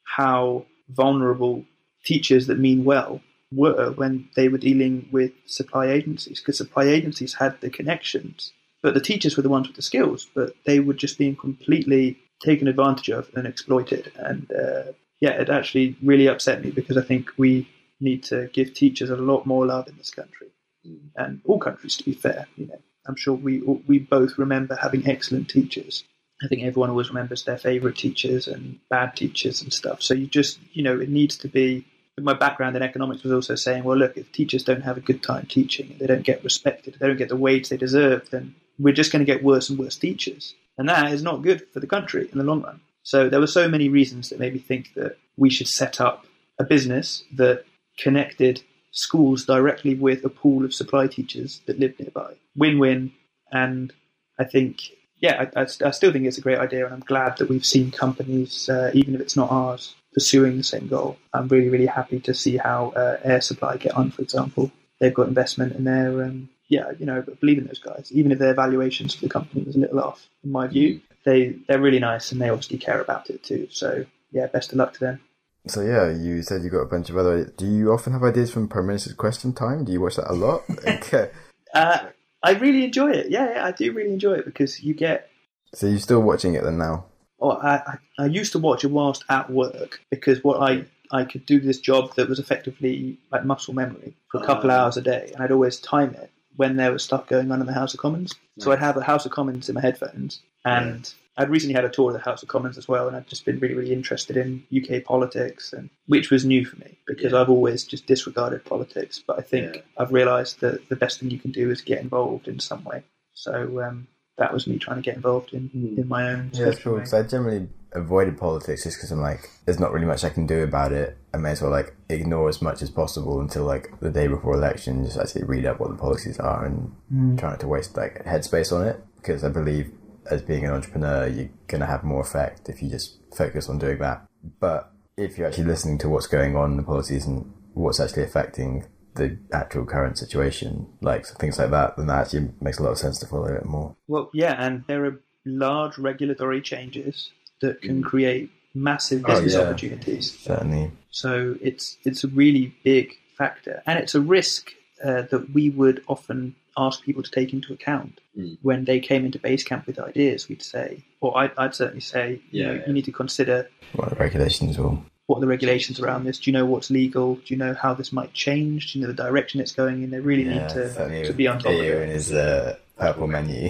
how vulnerable teachers that mean well were when they were dealing with supply agencies, because supply agencies had the connections, but the teachers were the ones with the skills, but they were just being completely taken advantage of and exploited. And uh, yeah, it actually really upset me, because I think we need to give teachers a lot more love in this country, and all countries, to be fair. You know, I'm sure we we both remember having excellent teachers. I think everyone always remembers their favourite teachers and bad teachers and stuff. So you just, you know, it needs to be. My background in economics was also saying, well, look, if teachers don't have a good time teaching, and they don't get respected, they don't get the wage they deserve, then we're just going to get worse and worse teachers. And that is not good for the country in the long run. So there were so many reasons that made me think that we should set up a business that connected schools directly with a pool of supply teachers that live nearby. Win-win. And I think, yeah, I, I, I still think it's a great idea, and I'm glad that we've seen companies, uh, even if it's not ours, pursuing the same goal. I'm really, really happy to see how uh, Air Supply get on, for example. They've got investment in their, um, yeah, you know, but believe in those guys. Even if their valuations for the company was a little off, in my view, they, they're really nice, and they obviously care about it too. So, yeah, best of luck to them. So yeah, you said you got a bunch of other... Do you often have ideas from Prime Minister's Question Time? Do you watch that a lot? Okay. uh, I really enjoy it. Yeah, yeah, I do really enjoy it, because you get... So you're still watching it then now? Oh, I, I, I used to watch it whilst at work, because what I, I could do this job that was effectively like muscle memory for a couple of hours a day, and I'd always time it when there was stuff going on in the House of Commons. So I'd have the House of Commons in my headphones, and I'd recently had a tour of the House of Commons as well, and I'd just been really, really interested in U K politics, and which was new for me, because Yeah. I've always just disregarded politics. But I think Yeah. I've realised that the best thing you can do is get involved in some way. So um, that was me trying to get involved in, Mm. in my own Yeah, it's special cool, way. because I generally avoided politics just because I'm like, there's not really much I can do about it. I may as well like ignore as much as possible until like the day before election, just actually read up what the policies are and Mm. try not to waste like headspace on it, because I believe as being an entrepreneur, you're going to have more effect if you just focus on doing that. But if you're actually listening to what's going on in the policies and what's actually affecting the actual current situation, like things like that, then that actually makes a lot of sense to follow it more. Well, yeah, and there are large regulatory changes that can Mm. create massive Oh, business yeah. opportunities. Certainly. So it's it's a really big factor, and it's a risk uh, that we would often ask people to take into account Mm. when they came into Basecamp with ideas. We'd say, or I'd, I'd certainly say, you Yeah, know, yeah. you need to consider What the regulations will. what are the regulations around this. Do you know what's legal? Do you know how this might change? Do you know the direction it's going in? They really need to, to be on top of in it. his uh, purple menu.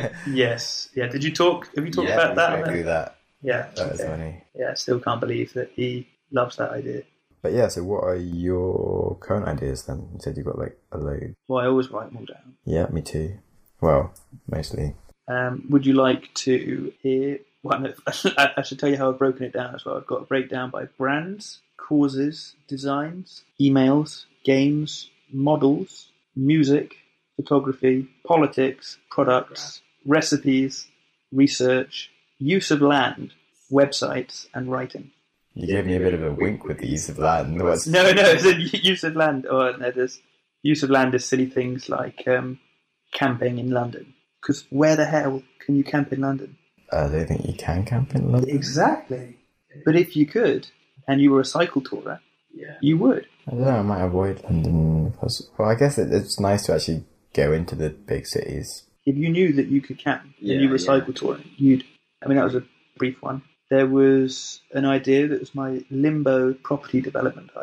Yes, yeah. Did you talk? Have you talked Yeah, about we that? I on do it? that. Yeah, That was okay. funny. Yeah, I still can't believe that he loves that idea. But yeah, so what are your current ideas then? You said you got like a load. Well, I always write them all down. Yeah, me too. Well, mostly. Um, would you like to hear? Well, no, I, I should tell you how I've broken it down as well. I've got a breakdown by brands, causes, designs, emails, games, models, music, photography, politics, products, recipes, research, use of land, websites, and writing. You gave me a bit of a wink with the use of land. What's... No, no, it's a use of land. Oh, no, there's use of land is silly things like um, camping in London. Because where the hell can you camp in London? Uh, I don't think you can camp in London. Exactly. But if you could, and you were a cycle tourer, Yeah. you would. I don't know, I might avoid London. Because, well, I guess it, it's nice to actually go into the big cities. If you knew that you could camp Yeah, and you were yeah. cycle touring, you'd. I mean, that was a brief one. There was an idea that was my limbo property development idea.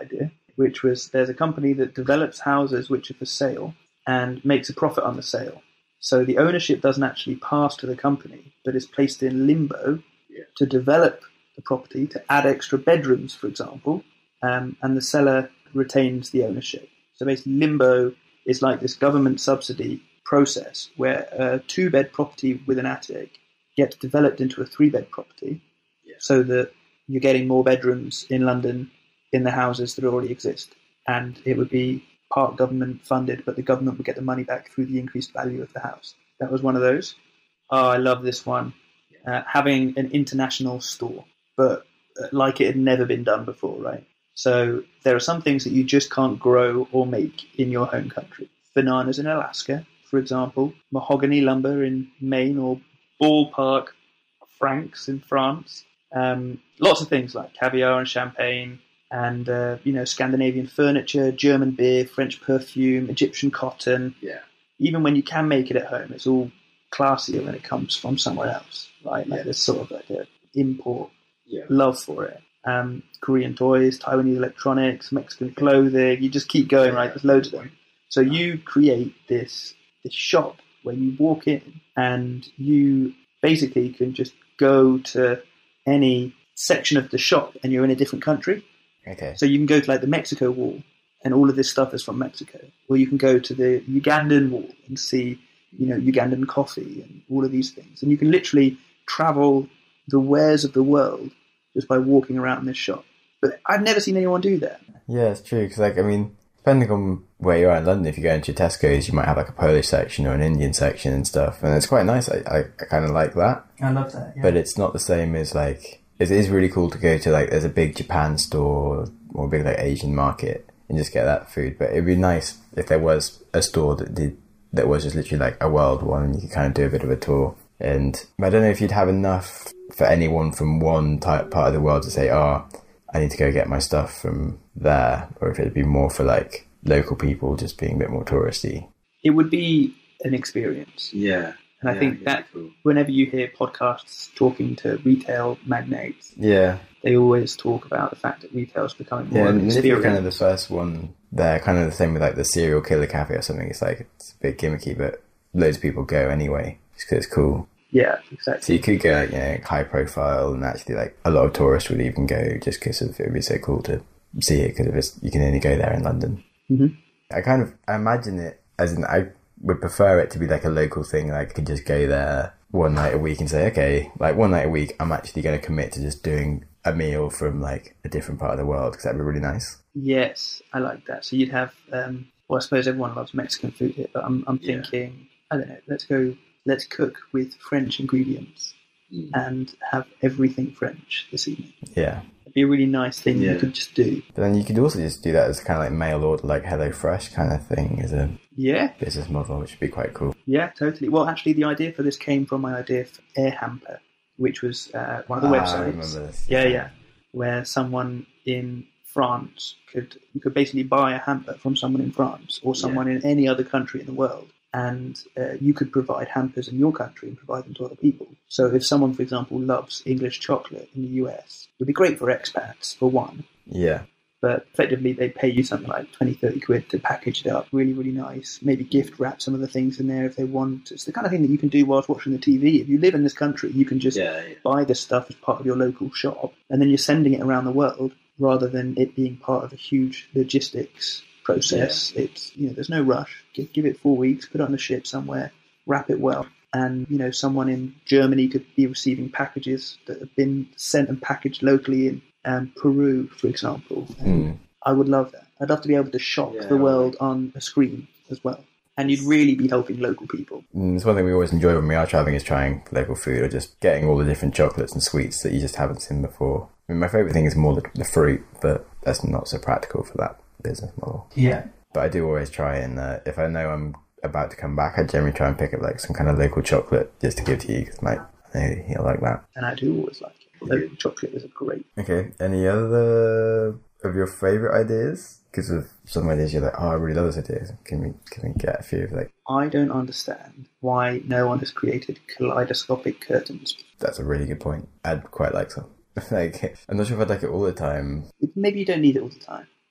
which was there's a company that develops houses which are for sale and makes a profit on the sale. So the ownership doesn't actually pass to the company, but is placed in limbo Yeah. to develop the property, to add extra bedrooms, for example, um, and the seller retains the ownership. So basically, limbo is like this government subsidy process where a two-bed property with an attic gets developed into a three-bed property, Yeah. so that you're getting more bedrooms in London in the houses that already exist. And it would be part government funded, but the government would get the money back through the increased value of the house. That was one of those. Oh, I love this one. Uh, having an international store, but uh, like it had never been done before, right? So there are some things that you just can't grow or make in your home country. Bananas in Alaska, for example, mahogany lumber in Maine, or ballpark francs in France. Um, lots of things like caviar and champagne, and uh, you know, Scandinavian furniture, German beer, French perfume, Egyptian cotton. Yeah. Even when you can make it at home, it's all classier when it comes from somewhere else, right? Like Yeah. there's sort of like an import Yeah. love for it. Um, Korean toys, Taiwanese electronics, Mexican clothing. You just keep going, right? There's loads of them. So you create this this shop where you walk in and you basically can just go to any section of the shop and you're in a different country. Okay. So you can go to like the Mexico Wall and all of this stuff is from Mexico. Or you can go to the Ugandan Wall and see, you know, Ugandan coffee and all of these things. And you can literally travel the wares of the world just by walking around this shop. But I've never seen anyone do that. Yeah, it's true. Because, like, I mean, depending on where you are in London, if you go into Tesco's, you might have like a Polish section or an Indian section and stuff, and it's quite nice. I I, I kind of like that. I love that. Yeah. But it's not the same as like it is really cool to go to like there's a big Japan store or a big like Asian market and just get that food. But it'd be nice if there was a store that did that was just literally like a world one, and you could kind of do a bit of a tour. And I don't know if you'd have enough for anyone from one type part of the world to say, oh, I need to go get my stuff from there, or if it'd be more for like local people just being a bit more touristy. It would be an experience. Yeah. And I Yeah, think yeah, that cool. whenever you hear podcasts talking to retail magnates, Yeah. they always talk about the fact that retail is becoming more Yeah, of an and if you're experience. kind of the first one there, kind of the same with like the serial killer cafe or something. It's like, it's a bit gimmicky, but loads of people go anyway, just because it's cool. Yeah, So exactly. you could go, like, you know, high profile, and actually, like, a lot of tourists would even go just because it would be so cool to see it, because you can only go there in London. Mhm. I kind of I imagine it as in, I would prefer it to be like a local thing. Like, I could just go there one night a week and say, okay, like one night a week, I'm actually going to commit to just doing a meal from like a different part of the world, because that'd be really nice. Yes, I like that. So you'd have, um, well, I suppose everyone loves Mexican food here, but I'm, I'm Yeah. thinking, I don't know, let's go, let's cook with French ingredients Mm. and have everything French this evening. Yeah. It'd be a really nice thing Yeah. you could just do. But then you could also just do that as kind of like mail order, like HelloFresh kind of thing as a Yeah, business model, which would be quite cool. yeah, totally. Well, actually, the idea for this came from my idea for Air Hamper, which was uh, one of the Ah, I websites. remember this. Yeah, yeah, where someone in France could you could basically buy a hamper from someone in France or someone in any other country in the world, and uh, you could provide hampers in your country and provide them to other people. So if someone, for example, loves English chocolate in the U S, it would be great for expats, for one. Yeah. But effectively, they pay you something like twenty, thirty quid to package it up really, really nice. Maybe gift wrap some of the things in there if they want. It's the kind of thing that you can do whilst watching the T V. If you live in this country, you can just Yeah, yeah. buy this stuff as part of your local shop, and then you're sending it around the world rather than it being part of a huge logistics process. It's, you know, there's no rush. Give, give it four weeks, put it on a ship somewhere, wrap it well. And, you know, someone in Germany could be receiving packages that have been sent and packaged locally in um, Peru, for example. Mm. I would love that. I'd love to be able to shop Yeah, the I world on a screen as well. And you'd really be helping local people. Mm, it's one thing we always enjoy when we are traveling is trying local food, or just getting all the different chocolates and sweets that you just haven't seen before. I mean, my favourite thing is more the, the fruit, but that's not so practical for that business model. Yeah. But I do always try, and uh, if I know I'm about to come back, I generally try and pick up like some kind of local chocolate just to give to you, because like, I know you'll like that. And I do always like it. Local chocolate is a great. Okay, any other of your favourite ideas? Because of some ideas you're like, oh, I really love this idea. Can we, can we get a few of like, I don't understand why no one has created kaleidoscopic curtains. that's a really good point. I'd quite like some. Like, I'm not sure if I'd like it all the time. Maybe you don't need it all the time.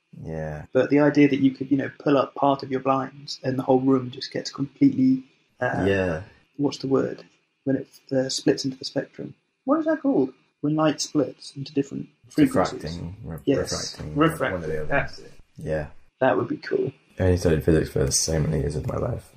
Yeah. But the idea that you could, you know, pull up part of your blinds and the whole room just gets completely... Uh, yeah. What's the word? When it uh, splits into the spectrum. What is that called? When light splits into different frequencies. Refracting. Re- yes. Refracting. Refracting. One of the other. That's it. Yeah. That would be cool. I only studied physics for so many years of my life.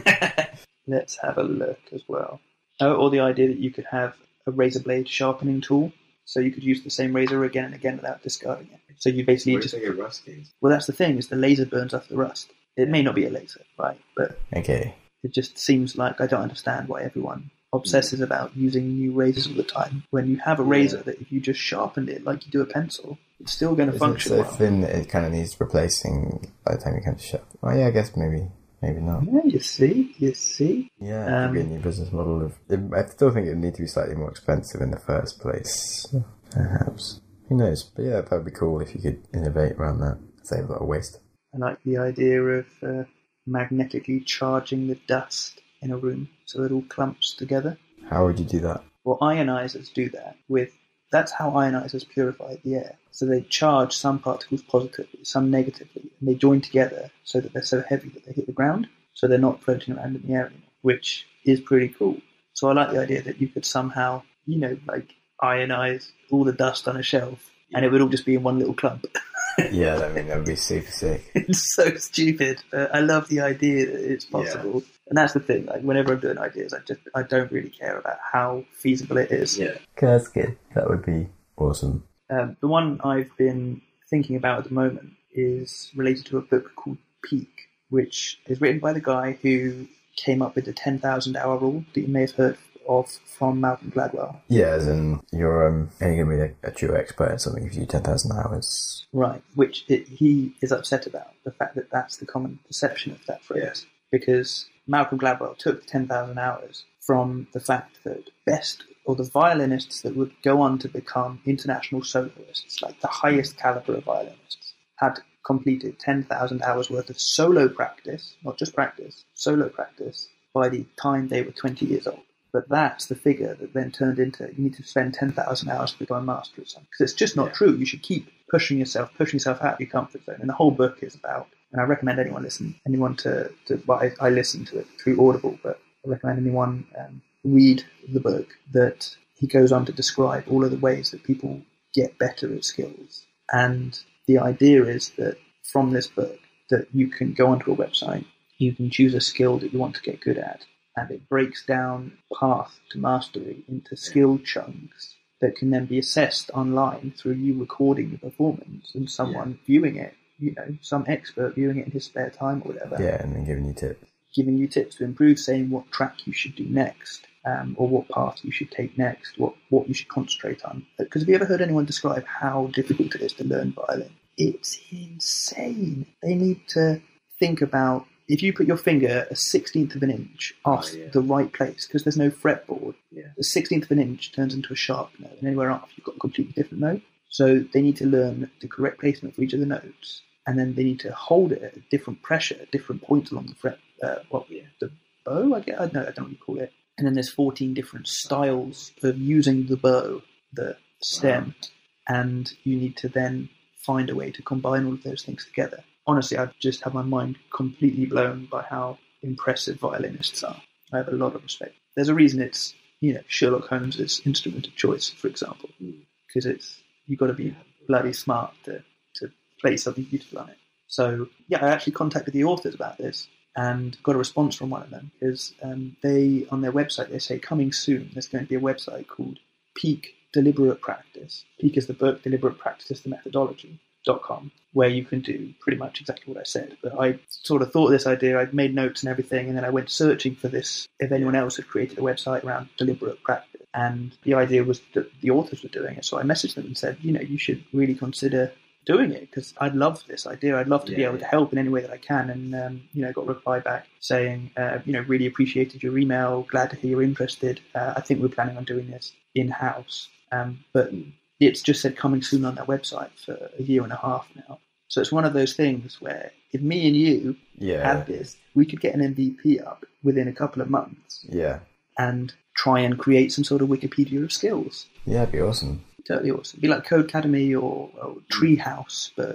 Let's have a look as well. Oh, or the idea that you could have a razor blade sharpening tool, so you could use the same razor again and again without discarding it. So you basically just... Get rusty? Well, that's the thing, is the laser burns off the rust. It may not be a laser, right? But Okay. it just seems like I don't understand why everyone obsesses about using new razors all the time. When you have a razor that if you just sharpened it like you do a pencil, it's still going to Isn't function it so well. thin that it kind of needs replacing by the time you come to shop? Oh yeah, I guess maybe, maybe not. Yeah, you see, you see. Yeah, it Um, could be a new business model. Of. It, I still think it would need to be slightly more expensive in the first place. Perhaps. Who knows? But yeah, that would be cool if you could innovate around that. Save a lot of waste. I like the idea of uh, magnetically charging the dust in a room so it all clumps together. How would you do that? Well, ionizers do that with... That's how ionizers purify the air. So they charge some particles positively, some negatively, and they join together so that they're so heavy that they hit the ground, so they're not floating around in the air anymore, which is pretty cool. So I like the idea that you could somehow, you know, like ionize all the dust on a shelf, and it would all just be in one little clump. Yeah, I mean, that would be super sick. It's so stupid, but I love the idea that it's possible. Yeah. And that's the thing, like whenever I'm doing ideas, I just I don't really care about how feasible it is. Yeah. That's good. That would be awesome. Um, the one I've been thinking about at the moment is related to a book called Peak, which is written by the guy who came up with the ten thousand hour rule that you may have heard of from Malcolm Gladwell. Yeah, as in you're um, only going to be a, a true expert at something if you do ten thousand hours. Right, which it, he is upset about, the fact that that's the common perception of that phrase. Yeah. Because Malcolm Gladwell took ten thousand hours from the fact that best, or the violinists that would go on to become international soloists, like the highest caliber of violinists, had completed ten thousand hours worth of solo practice, not just practice, solo practice, by the time they were twenty years old. But that's the figure that then turned into, you need to spend ten thousand hours to become a master of something. Because it's just not yeah. true. You should keep pushing yourself, pushing yourself out of your comfort zone. And the whole book is about, and I recommend anyone listen, anyone to, to well, I, I listen to it through Audible, but I recommend anyone um, read the book, that he goes on to describe all of the ways that people get better at skills. And the idea is that from this book, that you can go onto a website, you can choose a skill that you want to get good at, and it breaks down path to mastery into skill chunks that can then be assessed online through you recording the performance and someone yeah. viewing it, you know, some expert viewing it in his spare time or whatever. Yeah, and then giving you tips. Giving you tips to improve, saying what track you should do next, um, or what path you should take next, what, what you should concentrate on. Because have you ever heard anyone describe how difficult it is to learn violin? It's insane. They need to think about, if you put your finger a sixteenth of an inch off oh, yeah. the right place, because there's no fretboard, yeah. the sixteenth of an inch turns into a sharp note, and anywhere off you've got a completely different note. So they need to learn the correct placement for each of the notes, and then they need to hold it at a different pressure at different points along the fret, uh, well, yeah, the bow, I guess, I don't know, I don't know what you call it. And then there's fourteen different styles of using the bow, the stem, wow. and you need to then find a way to combine all of those things together. Honestly, I've just had my mind completely blown by how impressive violinists are. I have a lot of respect. There's a reason it's, you know, Sherlock Holmes' instrument of choice, for example, because it's, you've got to be bloody smart to, to play something beautiful on it. So, yeah, I actually contacted the authors about this and got a response from one of them, because um, they, on their website, they say, coming soon, there's going to be a website called Peak Deliberate Practice. Peak is the book, Deliberate Practice is the methodology. Dot com, where you can do pretty much exactly what I said. But I sort of thought of this idea, I'd made notes and everything, and then I went searching for this, if anyone else had created a website around deliberate practice. And the idea was that the authors were doing it. So I messaged them and said, you know, you should really consider doing it, because I'd love this idea. I'd love to yeah, be able to help in any way that I can. And, um, you know, got a reply back saying, uh, you know, really appreciated your email. Glad to hear you're interested. Uh, I think we're planning on doing this in-house. Um, but it's just said coming soon on their website for a year and a half now. So it's one of those things where if me and you yeah. had this, we could get an M V P up within a couple of months. Yeah. And try and create some sort of Wikipedia of skills. Yeah, it'd be awesome. Totally awesome. It'd be like Code Academy or, or Treehouse, but,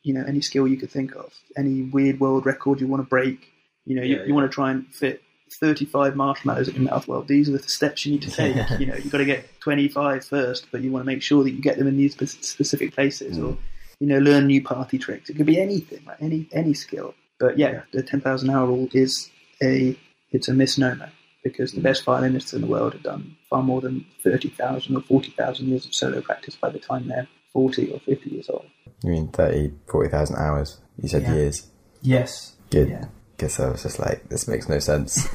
you know, any skill you could think of, any weird world record you want to break. You know, you, Yeah, you yeah. want to try and fit thirty-five marshmallows in your mouth. Well, these are the steps you need to take. Yeah. You know, you've got to get twenty-five first, but you want to make sure that you get them in these spe- specific places, Mm. or you know, learn new party tricks. It could be anything, right? Any any skill. But yeah, the ten thousand hour rule is a it's a misnomer, because the best violinists in the world have done far more than thirty thousand or forty thousand years of solo practice by the time they're forty or fifty years old. You mean thirty, forty thousand hours? You said Yeah. years. Yes. Good. Yeah. Guess I was just like, this makes no sense.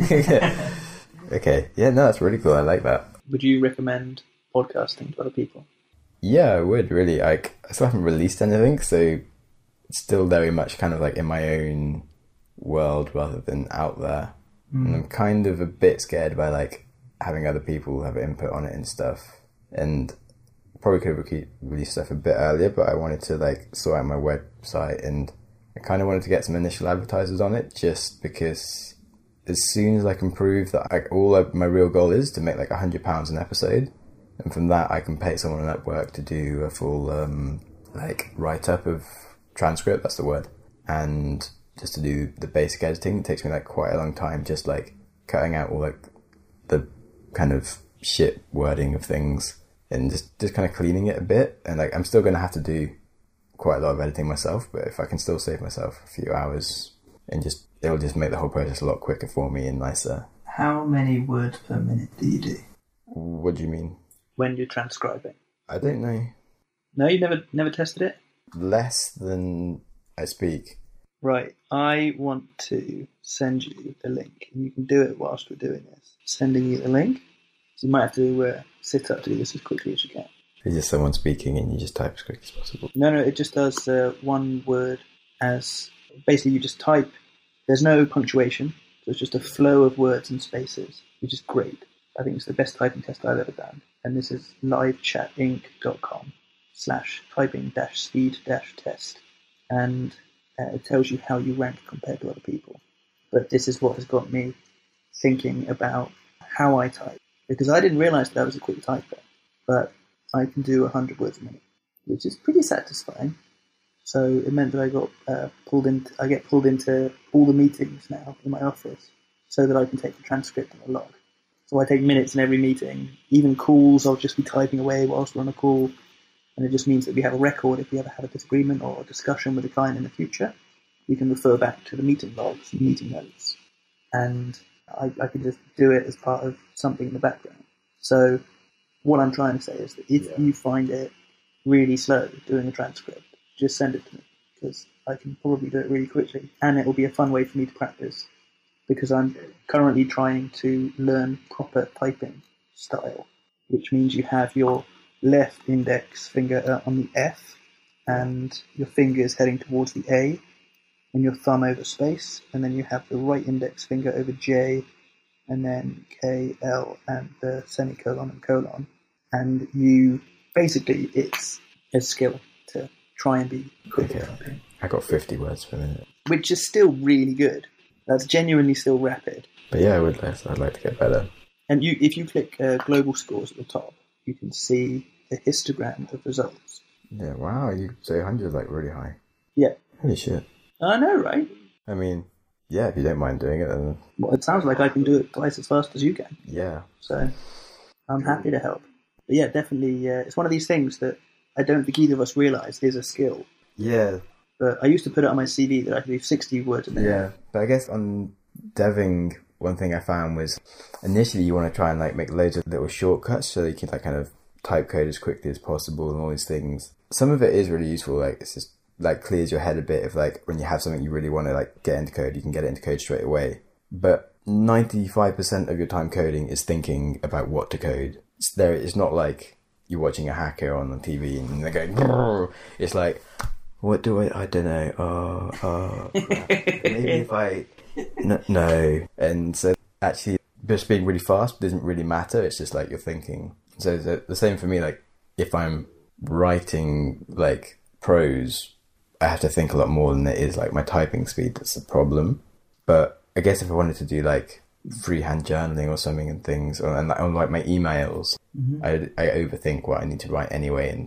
Okay. Yeah, no, that's really cool. I like that. Would you recommend podcasting to other people? Yeah, I would really. Like, I still haven't released anything, so it's still very much kind of like in my own world rather than out there. Mm. And I'm kind of a bit scared by like having other people have input on it and stuff. And probably could have re- released stuff a bit earlier, but I wanted to like sort out my website, and I kind of wanted to get some initial advertisers on it, just because as soon as I can prove that like all I, my real goal is to make like a hundred pounds an episode, and from that I can pay someone on Upwork to do a full um, like write up of transcript. That's the word, and just to do the basic editing. It takes me like quite a long time, just like cutting out all like the kind of shit wording of things and just just kind of cleaning it a bit. And like I'm still going to have to do quite a lot of editing myself, but if I can still save myself a few hours and just it'll just make the whole process a lot quicker for me and nicer. How many words per minute do you do What do you mean? when you're transcribing? I don't know. No, you never never tested it? Less than I speak. Right. I want to send you the link, and you can do it whilst we're doing this. Sending you the link. So you might have to uh, sit up to do this as quickly as you can. It's just someone speaking and you just type as quick as possible. No, no, it just does uh, one word as... Basically, you just type. There's no punctuation. So it's just a flow of words and spaces, which is great. I think it's the best typing test I've ever done. And this is livechatinc.com slash typing dash speed dash test. And uh, it tells you how you rank compared to other people. But this is what has got me thinking about how I type. Because I didn't realise that I was a quick typer. But I can do one hundred words a minute, which is pretty satisfying. So it meant that I got uh, pulled in. I get pulled into all the meetings now in my office, so that I can take the transcript and a log. So I take minutes in every meeting. Even calls, I'll just be typing away whilst we're on a call, and it just means that we have a record if we ever have a disagreement or a discussion with a client in the future. We can refer back to the meeting logs and meeting notes, and I, I can just do it as part of something in the background. So what I'm trying to say is that if Yeah. you find it really slow doing a transcript, just send it to me, because I can probably do it really quickly, and it will be a fun way for me to practice, because I'm currently trying to learn proper typing style, which means you have your left index finger on the F, and your fingers heading towards the A, and your thumb over space, and then you have the right index finger over J, and then K, L, and the semicolon and colon. And you, basically, it's a skill to try and be quick at Okay. typing, I got fifty words per minute. which is still really good. That's genuinely still rapid. But yeah, I would like, I'd like to get better. And you, if you click uh, global scores at the top, you can see the histogram of results. Yeah, wow, you say one hundred is like really high. Yeah. Holy shit. I know, right? I mean, yeah, if you don't mind doing it, then Well, it sounds like I can do it twice as fast as you can. yeah. So I'm happy to help. But yeah, definitely, uh, it's one of these things that I don't think either of us realise is a skill. Yeah, But I used to put it on my C V that I could do sixty words a minute. yeah. But I guess on deving, one thing I found was initially you want to try and like make loads of little shortcuts so that you can like kind of type code as quickly as possible and all these things. Some of it is really useful, like it's just like clears your head a bit if like when you have something you really want to like get into code, you can get it into code straight away. But ninety-five percent of your time coding is thinking about what to code. It's there, it's not like you're watching a hacker on the T V and they're going, brrr. It's like, what do I, I don't know, oh, oh, crap. Maybe if I, no, no. And so actually just being really fast doesn't really matter, it's just like you're thinking. So the, the same for me, like if I'm writing like prose, I have to think a lot more than it is like my typing speed that's the problem. But I guess if I wanted to do like freehand journaling or something and things, or, and like, on like my emails, Mm-hmm. I, I overthink what I need to write anyway, and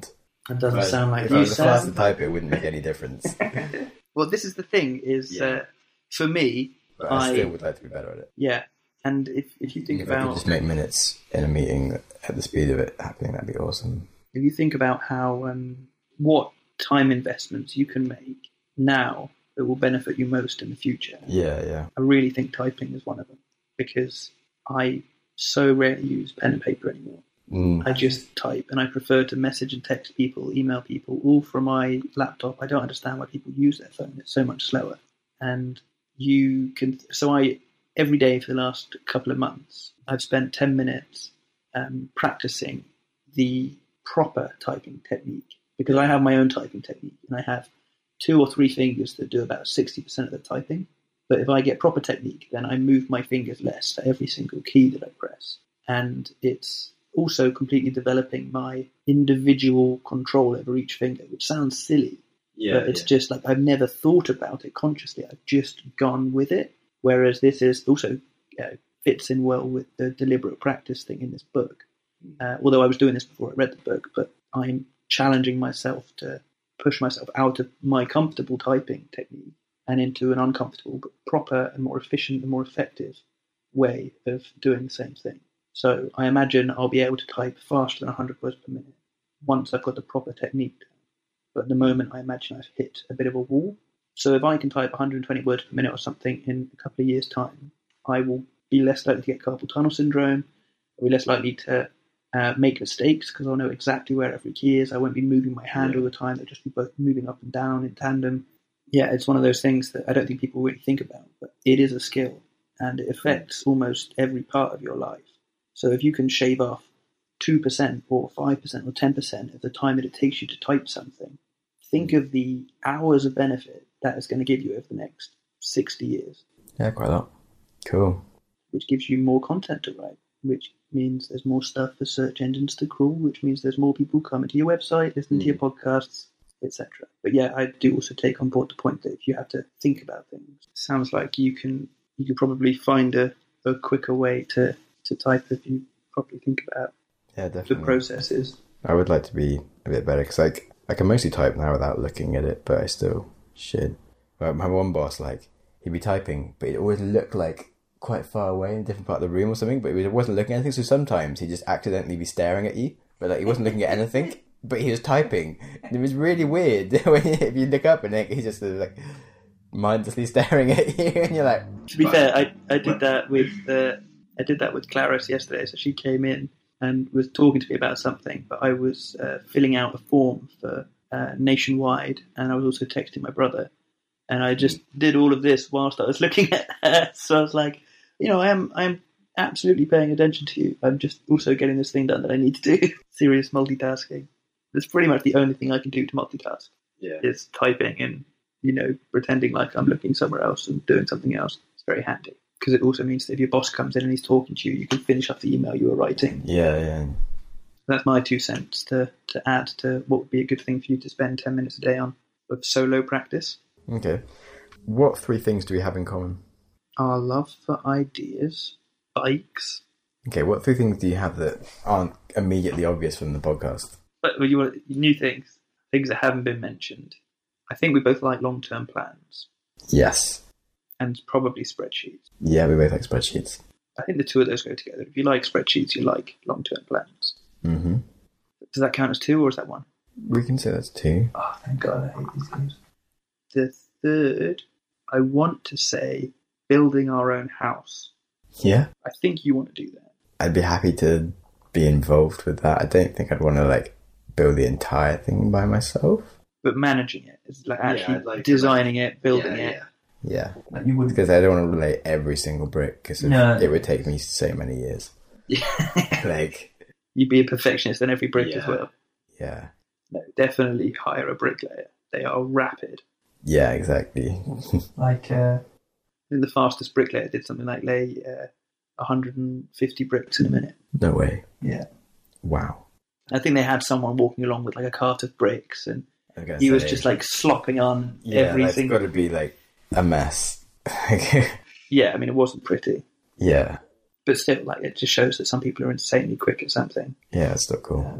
That doesn't But sound like if you I was the first to sound. type, it wouldn't make any difference. Well, this is the thing. Is Yeah. uh, for me, But I, I still would like to be better at it. yeah. And if if you think If I could about just make minutes in a meeting at the speed of it happening, that'd be awesome. if you think about how um, what time investments you can make now that will benefit you most in the future, Yeah, yeah. I really think typing is one of them, because I so rarely use pen and paper anymore. Mm. I just type, and I prefer to message and text people, email people, all from my laptop. I don't understand why people use their phone. It's so much slower. And you can, so I, every day for the last couple of months, I've spent ten minutes um, practicing the proper typing technique, because I have my own typing technique, and I have two or three fingers that do about sixty percent of the typing. But if I get proper technique, then I move my fingers less for every single key that I press. And it's also completely developing my individual control over each finger, which sounds silly, Yeah, but it's yeah. just like I've never thought about it consciously. I've just gone with it. Whereas this is also uh, fits in well with the deliberate practice thing in this book. Uh, although I was doing this before I read the book, but I'm challenging myself to push myself out of my comfortable typing technique and into an uncomfortable but proper and more efficient and more effective way of doing the same thing. So I imagine I'll be able to type faster than one hundred words per minute once I've got the proper technique down. But at the moment, I imagine I've hit a bit of a wall. So if I can type one hundred twenty words per minute or something in a couple of years' time, I will be less likely to get carpal tunnel syndrome. I'll be less likely to uh, make mistakes because I'll know exactly where every key is. I won't be moving my hand Yeah. all the time. They'll just be both moving up and down in tandem. Yeah, it's one of those things that I don't think people really think about, but it is a skill and it affects almost every part of your life. So if you can shave off two percent or five percent or ten percent of the time that it takes you to type something, think of the hours of benefit that is going to give you over the next sixty years, Yeah, quite a lot. Cool. which gives you more content to write, which means there's more stuff for search engines to crawl, which means there's more people coming to your website, listening to your podcasts, et cetera. But yeah, I do also take on board the point that if you have to think about things, it sounds like you can you could probably find a, a quicker way to, to type if you properly think about Yeah, the definitely. processes. I would like to be a bit better because like I can mostly type now without looking at it, but I still should. Well, my one boss, like he'd be typing, but it always looked like quite far away in a different part of the room or something. But he wasn't looking at anything, so sometimes he'd just accidentally be staring at you, but like he wasn't looking at anything, but he was typing. And it was really weird when if you look up and like, he's just uh, like mindlessly staring at you, and you're like, To be fair, I, I did that with uh, I did that with Clarice yesterday. So she came in and was talking to me about something, but I was uh, filling out a form for uh, Nationwide, and I was also texting my brother, and I just did all of this whilst I was looking at her. So I was like, you know, I am I am absolutely paying attention to you. I'm just also getting this thing done that I need to do. Serious multitasking. That's pretty much the only thing I can do to multitask. Yeah. Is typing and, you know, pretending like I'm looking somewhere else and doing something else. It's very handy because it also means that if your boss comes in and he's talking to you, you can finish off the email you were writing. yeah, yeah. That's my two cents to, to add to what would be a good thing for you to spend ten minutes a day on of solo practice. Okay. What three things do we have in common? Our love for ideas, bikes. Okay, what three things do you have that aren't immediately obvious from the podcast? But you want new things, things that haven't been mentioned. I think we both like long-term plans Yes. and probably spreadsheets. Yeah, we both like spreadsheets. I think the two of those go together. If you like spreadsheets, you like long-term plans. Mm-hmm. Does that count as two or is that one? We can say that's two. Oh, thank God, I hate these games. The third, I want to say building our own house. Yeah. I think you want to do that. I'd be happy to be involved with that. I don't think I'd want to like build the entire thing by myself. But managing it is like Yeah, actually I'd like to, designing it, building yeah, it. yeah. Yeah. Like you wouldn't. Because I don't want to lay every single brick because No. it would take me so many years. Like, You'd be a perfectionist on every brick as Yeah. well. yeah. No, definitely hire a bricklayer. They are rapid. Yeah, exactly. Like, uh, I think the fastest bricklayer did something like lay uh, one hundred fifty bricks in a minute. No way. Yeah. Wow. I think they had someone walking along with like a cart of bricks, and I was gonna he was say, just like slopping on yeah, every that's single. got to be like a mess. Yeah, I mean, it wasn't pretty, yeah. but still, like, it just shows that some people are insanely quick at something. Yeah, it's still cool. Um,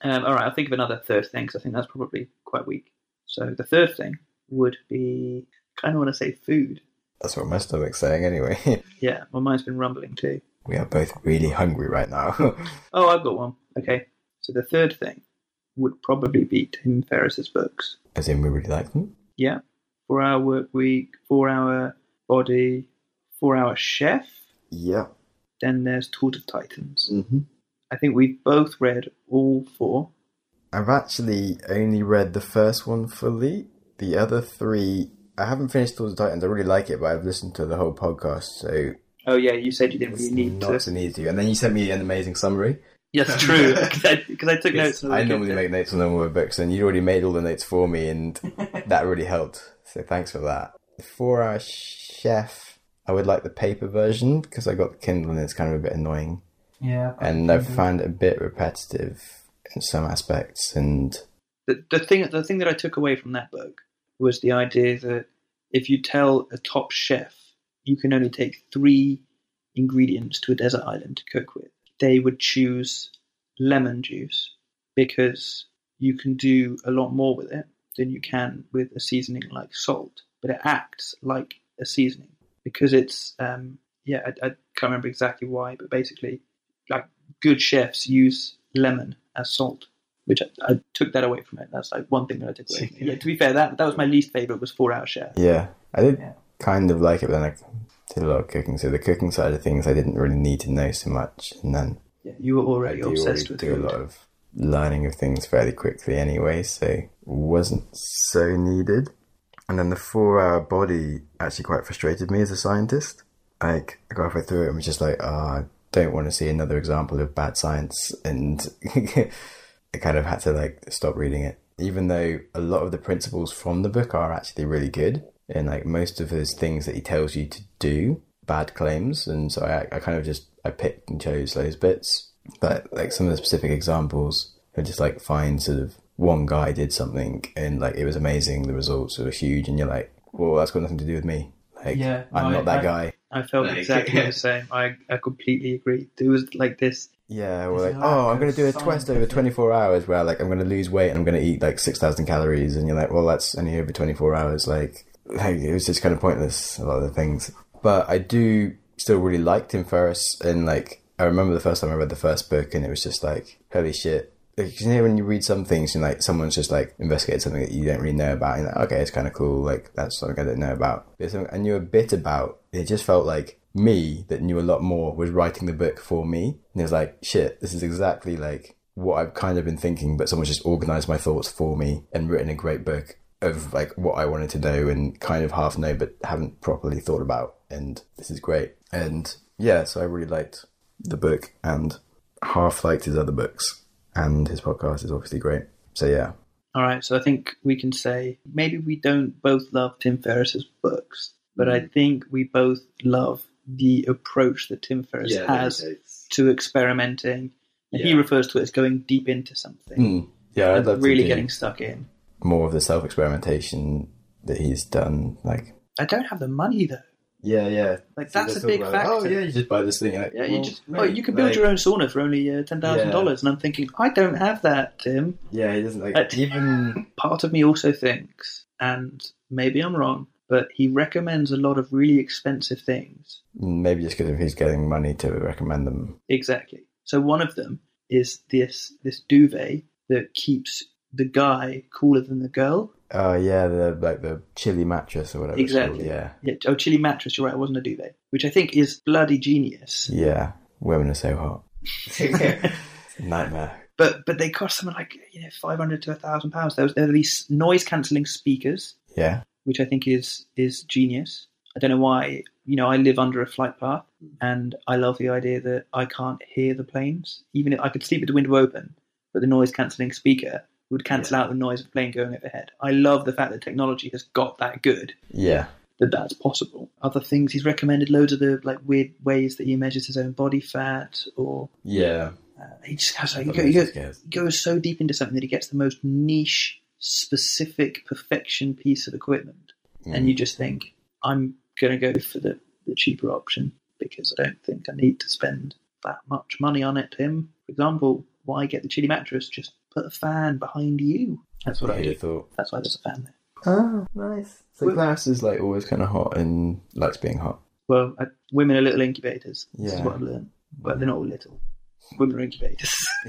Um, all right, I'll think of another third thing because I think that's probably quite weak. So the third thing would be, I kind of want to say food. That's what my stomach's saying anyway. Yeah, my mind's been rumbling too. We are both really hungry right now. Oh, I've got one. Okay, so the third thing would probably be Tim Ferriss's books. As in, we really like them. Yeah, four-hour work week, four-hour body, four-hour chef. Yeah. Then there's Tools of Titans. Mm-hmm. I think we've both read all four. I've actually only read the first one fully. The other three, I haven't finished Tools of Titans. I really like it, but I've listened to the whole podcast, so... Oh yeah, you said you didn't it's really need not to. so need to. And then you sent me an amazing summary. Yes, true, because I, 'cause I took notes. I normally make notes on all my books, and you already made all the notes for me, and that really helped. So thanks for that. The four-hour chef, I would like the paper version, because I got the Kindle and it's kind of a bit annoying. Yeah. And I found it a bit repetitive in some aspects, and... The, the thing the thing that I took away from that book was the idea that if you tell a top chef you can only take three ingredients to a desert island to cook with, they would choose lemon juice because you can do a lot more with it than you can with a seasoning like salt. But it acts like a seasoning because it's, um, yeah, I, I can't remember exactly why, but basically, like good chefs use lemon as salt, which I, I took that away from it. That's like one thing that I took away from it. Yeah, to be fair, that that was my least favourite was Four Hour Chef. Yeah, I did Yeah. kind of like it, but then I did a lot of cooking. So the cooking side of things, I didn't really need to know so much. And then Yeah, you were already I do obsessed already with do food. a lot of learning of things fairly quickly anyway, so wasn't so needed. And then the four-hour body actually quite frustrated me as a scientist. Like, I got halfway through it and was just like, oh, I don't want to see another example of bad science. And I kind of had to, like, stop reading it. Even though a lot of the principles from the book are actually really good. And, like, most of those things that he tells you to do, bad claims. And so I, I kind of just, I picked and chose those bits. But, like, some of the specific examples are just, like, find sort of one guy did something and, like, it was amazing. The results were huge. And you're like, well, that's got nothing to do with me. Like, Yeah, I'm I- not that I- guy. I felt Like, exactly yeah. the same. I, I completely agree. There was like this. Yeah, we're There's like, a lack oh, I'm of going to do a quest over scientific- twenty-four hours where, like, I'm going to lose weight and I'm going to eat, like, six thousand calories. And you're like, well, that's only over twenty-four hours. Like, like, it was just kind of pointless, a lot of the things. But I do still really like Tim Ferriss. And, like, I remember the first time I read the first book and it was just like, holy shit. Like, you know, when you read some things and, like, someone's just, like, investigated something that you don't really know about. And you're like, okay, it's kind of cool. Like, that's something I didn't know about. But something I knew a bit about. It just felt like me that knew a lot more was writing the book for me. And it was like, shit, this is exactly like what I've kind of been thinking, but someone's just organized my thoughts for me and written a great book of like what I wanted to know and kind of half know, but haven't properly thought about. And this is great. And yeah, so I really liked the book and half liked his other books, and his podcast is obviously great. So yeah. All right, so I think we can say maybe we don't both love Tim Ferriss's books, but I think we both love the approach that Tim Ferriss Yeah, has it's- to experimenting. And he Yeah. refers to it as going deep into something Mm. Yeah, I'd and love to really do getting stuck in. more of the self-experimentation that he's done. Like, I don't have the money though. yeah, yeah. Like So that's let's a talk big about, like, factor. oh yeah, you just buy this thing. Like, Yeah, you well, just mate, oh, you can build like, your own sauna for only uh, ten thousand dollars, and I'm thinking I don't have that, Tim. Yeah, he doesn't like Uh, even. Part of me also thinks, and maybe I'm wrong, but he recommends a lot of really expensive things. Maybe just because he's getting money to recommend them. Exactly. So one of them is this this duvet that keeps the guy cooler than the girl. Oh yeah, the like the chili mattress or whatever. Exactly. It's called. Yeah, Yeah, oh, chili mattress. You're right. It wasn't a duvet, which I think is bloody genius. yeah. Women are so hot. It's a nightmare. But but they cost something like you know five hundred to a thousand pounds. There was there are these noise cancelling speakers, Yeah, which I think is is genius. I don't know why. You know, I live under a flight path, and I love the idea that I can't hear the planes. Even if I could sleep with the window open, but the noise cancelling speaker would cancel out the noise of the plane going overhead. I love the fact that technology has got that good yeah. that that's possible. Other things, he's recommended loads of the like weird ways that he measures his own body fat, or Yeah. uh, he just has like, he, That go, he, makes go, me scared. he goes so deep into something that he gets the most niche, specific perfection piece of equipment, and Mm. you just think, I'm going to go for the, the cheaper option because I don't think I need to spend that much money on it, Tim. For example, why get the chili mattress? Just put a fan behind you. That's what I, I do. Thought. That's why there's a fan there. Oh, nice. So well, glass is like always kind of hot and likes being hot. Well, I, women are little incubators. This yeah. is what I've learned. But they're not all little. Women are incubators.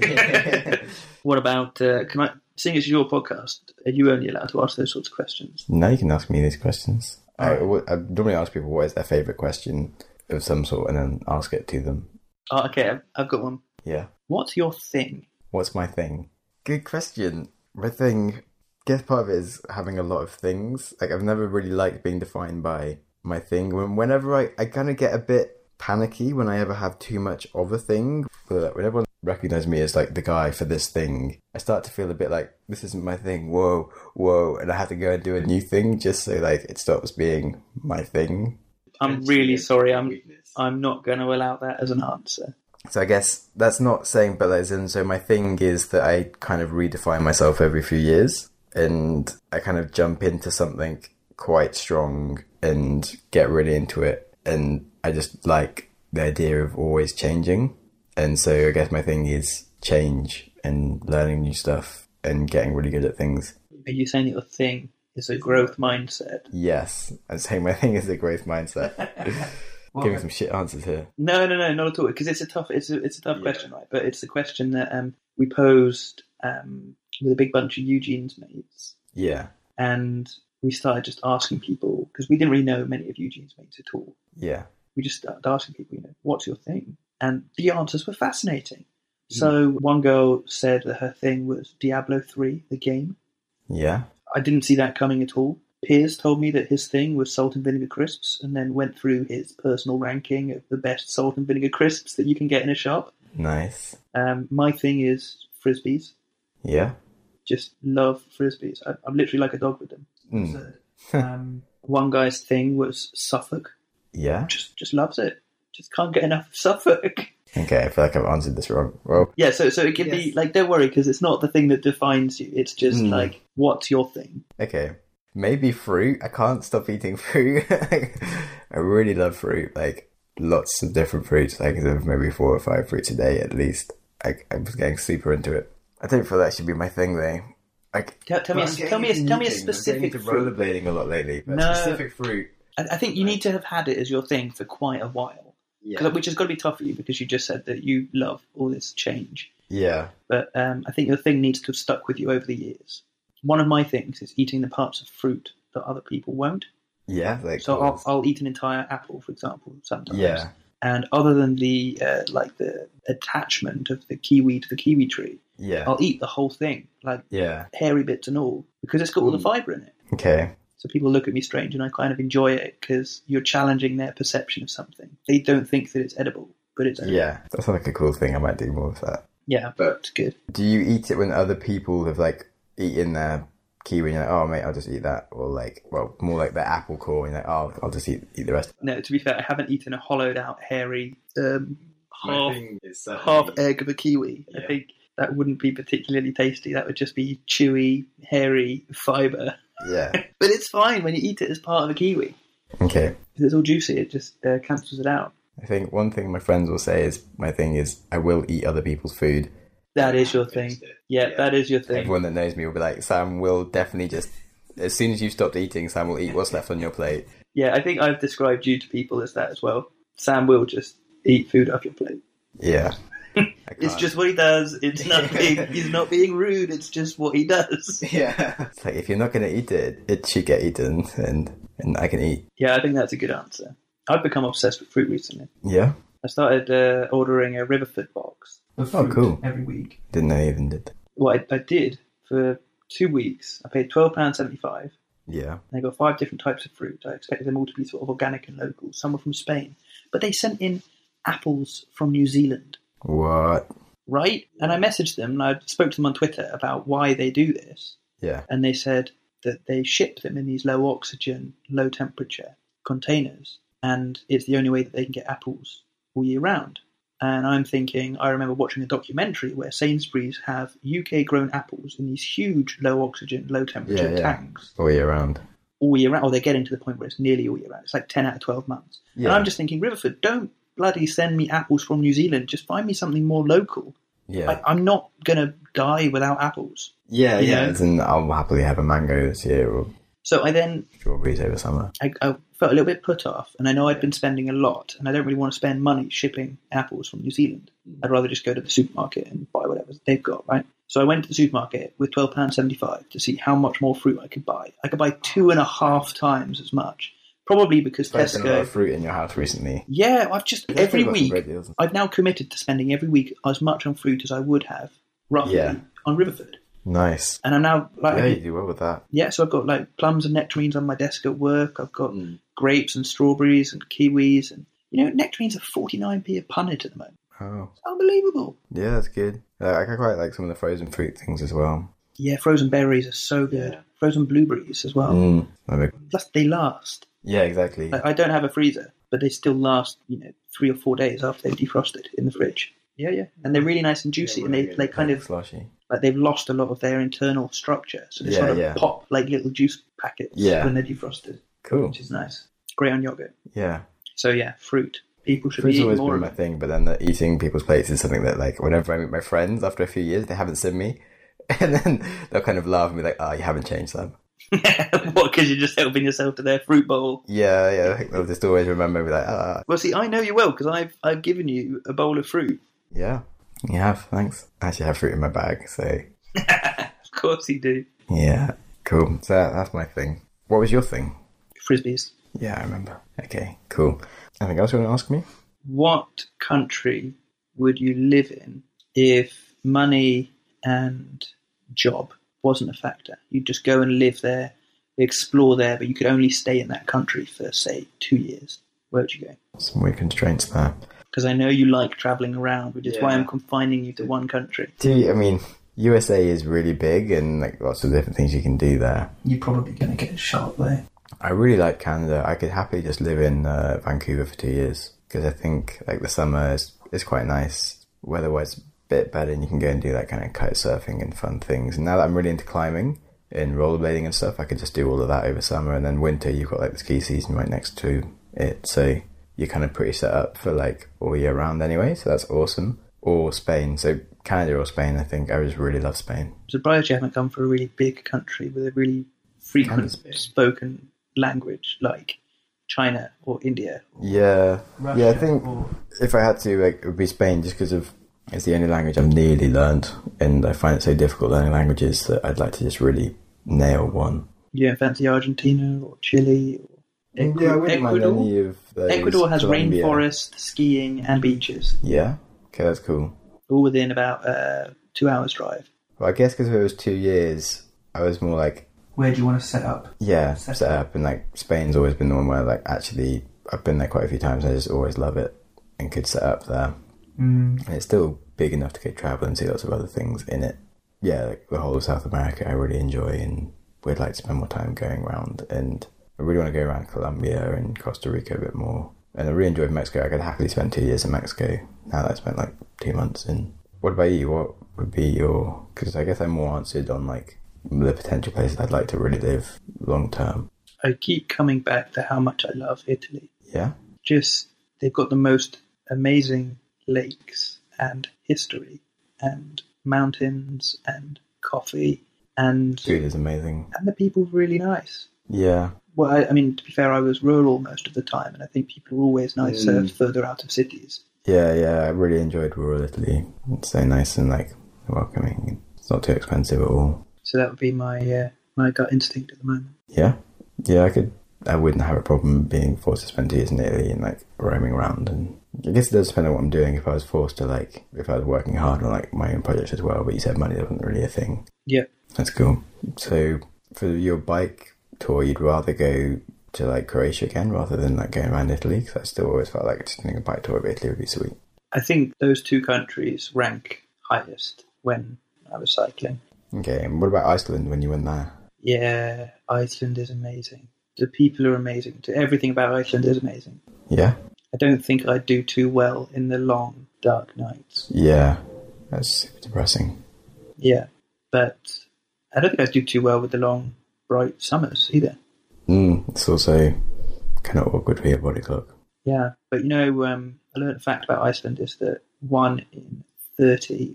What about, uh, can I, seeing it's your podcast, are you only allowed to ask those sorts of questions? No, you can ask me these questions. I, I normally ask people what is their favourite question of some sort and then ask it to them. Oh, okay, I've, I've got one. Yeah. What's your thing? What's my thing? Good question. My thing, I guess part of it is having a lot of things. Like, I've never really liked being defined by my thing. When, whenever I, I kind of get a bit panicky when I ever have too much of a thing. But when everyone recognizes me as like the guy for this thing, I start to feel a bit like, this isn't my thing. Whoa, whoa. And I have to go and do a new thing just so like it stops being my thing. I'm really sorry. I'm I'm not going to allow that as an answer. So I guess that's not saying, but as in, so my thing is that I kind of redefine myself every few years and I kind of jump into something quite strong and get really into it. And I just like the idea of always changing. And so I guess my thing is change and learning new stuff and getting really good at things. Are you saying that your thing is a growth mindset? Yes. I'm saying my thing is a growth mindset. Well, giving some shit answers here. No, no, no, not at all. Because it's a tough, it's a, it's a tough yeah. question, right? But it's a question that um, we posed um, with a big bunch of Eugene's mates. Yeah. And we started just asking people, because we didn't really know many of Eugene's mates at all. Yeah. We just started asking people, you know, what's your thing? And the answers were fascinating. Mm. So one girl said that her thing was Diablo three, the game. Yeah. I didn't see that coming at all. Piers told me that his thing was salt and vinegar crisps and then went through his personal ranking of the best salt and vinegar crisps that you can get in a shop. Nice. Um, my thing is Frisbees. Yeah. Just love Frisbees. I, I'm literally like a dog with them. Mm. So, um, one guy's thing was Suffolk. Yeah. Just just loves it. Just can't get enough of Suffolk. Okay, I feel like I've answered this wrong. Well, yeah, so so it can yes. be, like, don't worry, because it's not the thing that defines you. It's just, mm. like, what's your thing? Okay. Maybe fruit. I can't stop eating fruit. I really love fruit. Like, lots of different fruits. Like, maybe four or five fruits a day at least. I, I was getting super into it. I don't feel that should be my thing, though. Like, tell, tell me, a, tell me, a, tell me a specific I'm fruit. Rollerblading a lot lately, but no, specific fruit. I, I think you need to have had it as your thing for quite a while. Yeah. Which has got to be tough for you because you just said that you love all this change. Yeah. But um, I think your thing needs to have stuck with you over the years. One of my things is eating the parts of fruit that other people won't. Yeah. Like so I'll, I'll eat an entire apple, for example, sometimes. Yeah. And other than the uh, like the attachment of the kiwi to the kiwi tree, yeah, I'll eat the whole thing, like yeah. hairy bits and all, because it's got all the fibre in it. Okay. So people look at me strange, and I kind of enjoy it because you're challenging their perception of something. They don't think that it's edible, but it's edible. Yeah, that sounds like a cool thing. I might do more of that. Yeah, but it's good. Do you eat it when other people have like eaten their kiwi and you're like, oh mate, I'll just eat that? Or like, well, more like the apple core and you're like, oh, I'll just eat, eat the rest? No, to be fair, I haven't eaten a hollowed out, hairy, um, half, half egg of a kiwi. Yeah. I think that wouldn't be particularly tasty. That would just be chewy, hairy fibre. Yeah. But it's fine when you eat it as part of a kiwi. Okay. Because it's all juicy, it just uh, cancels it out. I think one thing my friends will say is, my thing is, I will eat other people's food. That is your thing. Yeah, yeah, that is your thing. Everyone that knows me will be like, Sam will definitely just, as soon as you've stopped eating, Sam will eat what's left on your plate. Yeah, I think I've described you to people as that as well. Sam will just eat food off your plate. Yeah. It's just what he does. It's not being, he's not being rude. It's just what he does. Yeah. It's like, if you're not going to eat it, it should get eaten and, and I can eat. Yeah, I think that's a good answer. I've become obsessed with fruit recently. Yeah? I started uh, ordering a Riverford box of fruit oh, cool. every week. Didn't know you even did. Well, I, I did for two weeks. I paid twelve pounds seventy-five. Yeah. They got five different types of fruit. I expected them all to be sort of organic and local. Some were from Spain. But they sent in apples from New Zealand. What? Right? And I messaged them and I spoke to them on Twitter about why they do this. Yeah. And they said that they ship them in these low oxygen, low temperature containers. And it's the only way that they can get apples all year round. And I'm thinking, I remember watching a documentary where Sainsbury's have U K grown apples in these huge low oxygen, low temperature yeah, yeah. tanks. All year round. All year round. Or they're getting to the point where it's nearly all year round. It's like ten out of twelve months. Yeah. And I'm just thinking, Riverford, don't bloody send me apples from New Zealand. Just find me something more local. Yeah. Like, I'm not going to die without apples. Yeah, You yeah. know? As in, I'll happily have a mango this year or So I then strawberries over summer. I, I felt a little bit put off, and I know I'd been spending a lot, and I don't really want to spend money shipping apples from New Zealand. I'd rather just go to the supermarket and buy whatever they've got, right? So I went to the supermarket with twelve pounds seventy-five to see how much more fruit I could buy. I could buy two and a half times as much, probably because There's been a lot Tesco... of fruit in your house recently. Yeah, I've just, Tesco every got some week, great deals. I've now committed to spending every week as much on fruit as I would have, roughly, Yeah. on Riverford. Nice. And I'm now, like, Yeah, you do well with that. yeah, so I've got like plums and nectarines on my desk at work. I've got Mm. grapes and strawberries and kiwis, and you know, nectarines are forty-nine p a punnet at the moment. Oh, It's unbelievable. yeah, that's good. Uh, I quite like some of the frozen fruit things as well. Yeah, frozen berries are so good. Yeah. Frozen blueberries as well. Mm. I'm a- Plus, they last. Yeah, exactly. Like, I don't have a freezer, but they still last. You know, three or four days after they've defrosted in the fridge. Yeah, yeah, and they're really nice and juicy, and they they kind of slushy. like they've lost a lot of their internal structure, so they Yeah, sort of yeah. pop like little juice packets Yeah. when they're defrosted, Cool. which is nice. Great on yogurt. Yeah. So yeah, fruit. People should Fruit's be eating always more been of my it. thing, but then the eating people's plates is something that, like, whenever I meet my friends after a few years, they haven't seen me, and then they'll kind of laugh and be like, "Oh, you haven't changed them." What? Because you're just helping yourself to their fruit bowl. Yeah, yeah. I think they'll just always remember me like, "Ah, Well, see, I know you well because I've I've given you a bowl of fruit. yeah, you have. Thanks. I actually have fruit in my bag, so Of course, you do. yeah, cool. So that, that's my thing. What was your thing? Frisbees. Yeah, I remember. Okay, cool. Anything else you want to ask me? What country would you live in if money and job wasn't a factor? You'd just go and live there, explore there, but you could only stay in that country for, say, two years. Where would you go? Some weird constraints there. Because I know you like travelling around, which is why Yeah. I'm confining you to one country. Do you, I mean, U S A is really big and like lots of different things you can do there. You're probably going to get shot there. I really like Canada. I could happily just live in uh, Vancouver for two years because I think like the summer is, is quite nice. Weather-wise, a bit better, and you can go and do that kind of kite surfing and fun things. And now that I'm really into climbing and rollerblading and stuff, I could just do all of that over summer. And then winter, you've got like the ski season right next to it, so you're kind of pretty set up for like all year round anyway. So that's awesome. Or Spain. So Canada or Spain, I think. I just really love Spain. I'm surprised you haven't come from a really big country with a really frequent Canada's big. spoken language like China or India. Yeah, Russia yeah. I think or- if I had to, like, it would be Spain, just because of it's the only language I've nearly learned, and I find it so difficult learning languages that I'd like to just really nail one. You don't fancy Argentina or Chile or Ecu- yeah, I wouldn't mind Ecuador? any of those. Ecuador has Colombia. rainforest, skiing, and beaches, Yeah, okay, that's cool. all within about uh, two hours drive. Well, I guess because if it was two years, I was more like, Where do you want to set up? yeah, Set set up, and like Spain's always been the one where like actually I've been there quite a few times, and I just always love it and could set up there. Mm. And it's still big enough to go travel and see lots of other things in it. Yeah, like the whole of South America I really enjoy and would like to spend more time going around. And I really want to go around Colombia and Costa Rica a bit more. And I really enjoyed Mexico. I could happily spend two years in Mexico now that I spent like two months in. What about you? What would be your... Because I guess I'm more answered on like the potential places I'd like to really live long term. I keep coming back to how much I love Italy. Yeah? Just, they've got the most amazing lakes and history and mountains and coffee and Food is amazing. and the people are really nice. Yeah. Well, I, I mean, to be fair, I was rural most of the time, and I think people are always nicer Mm. further out of cities. Yeah, yeah, I really enjoyed rural Italy. It's so nice and like welcoming. It's not too expensive at all. So that would be my uh, my gut instinct at the moment. Yeah, yeah, I could. I wouldn't have a problem being forced to spend two years in Italy and like roaming around. And I guess it does depend on what I'm doing. If I was forced to like, if I was working hard on like my own projects as well. But you said money wasn't really a thing. Yeah. That's cool. So for your bike tour, you'd rather go to like Croatia again rather than like going around Italy? Because I still always felt like just doing a bike tour of Italy would be sweet. I think those two countries rank highest when I was cycling. Okay, and what about Iceland when you went there? Yeah, Iceland is amazing. The people are amazing. Everything about Iceland is amazing. Yeah? I don't think I'd do too well in the long, dark nights. Yeah, that's super depressing. Yeah, but I don't think I'd do too well with the long, bright summers either. Mm, it's also kind of awkward for your body clock. Yeah, but you know, um, I learned a fact about Iceland is that one in thirty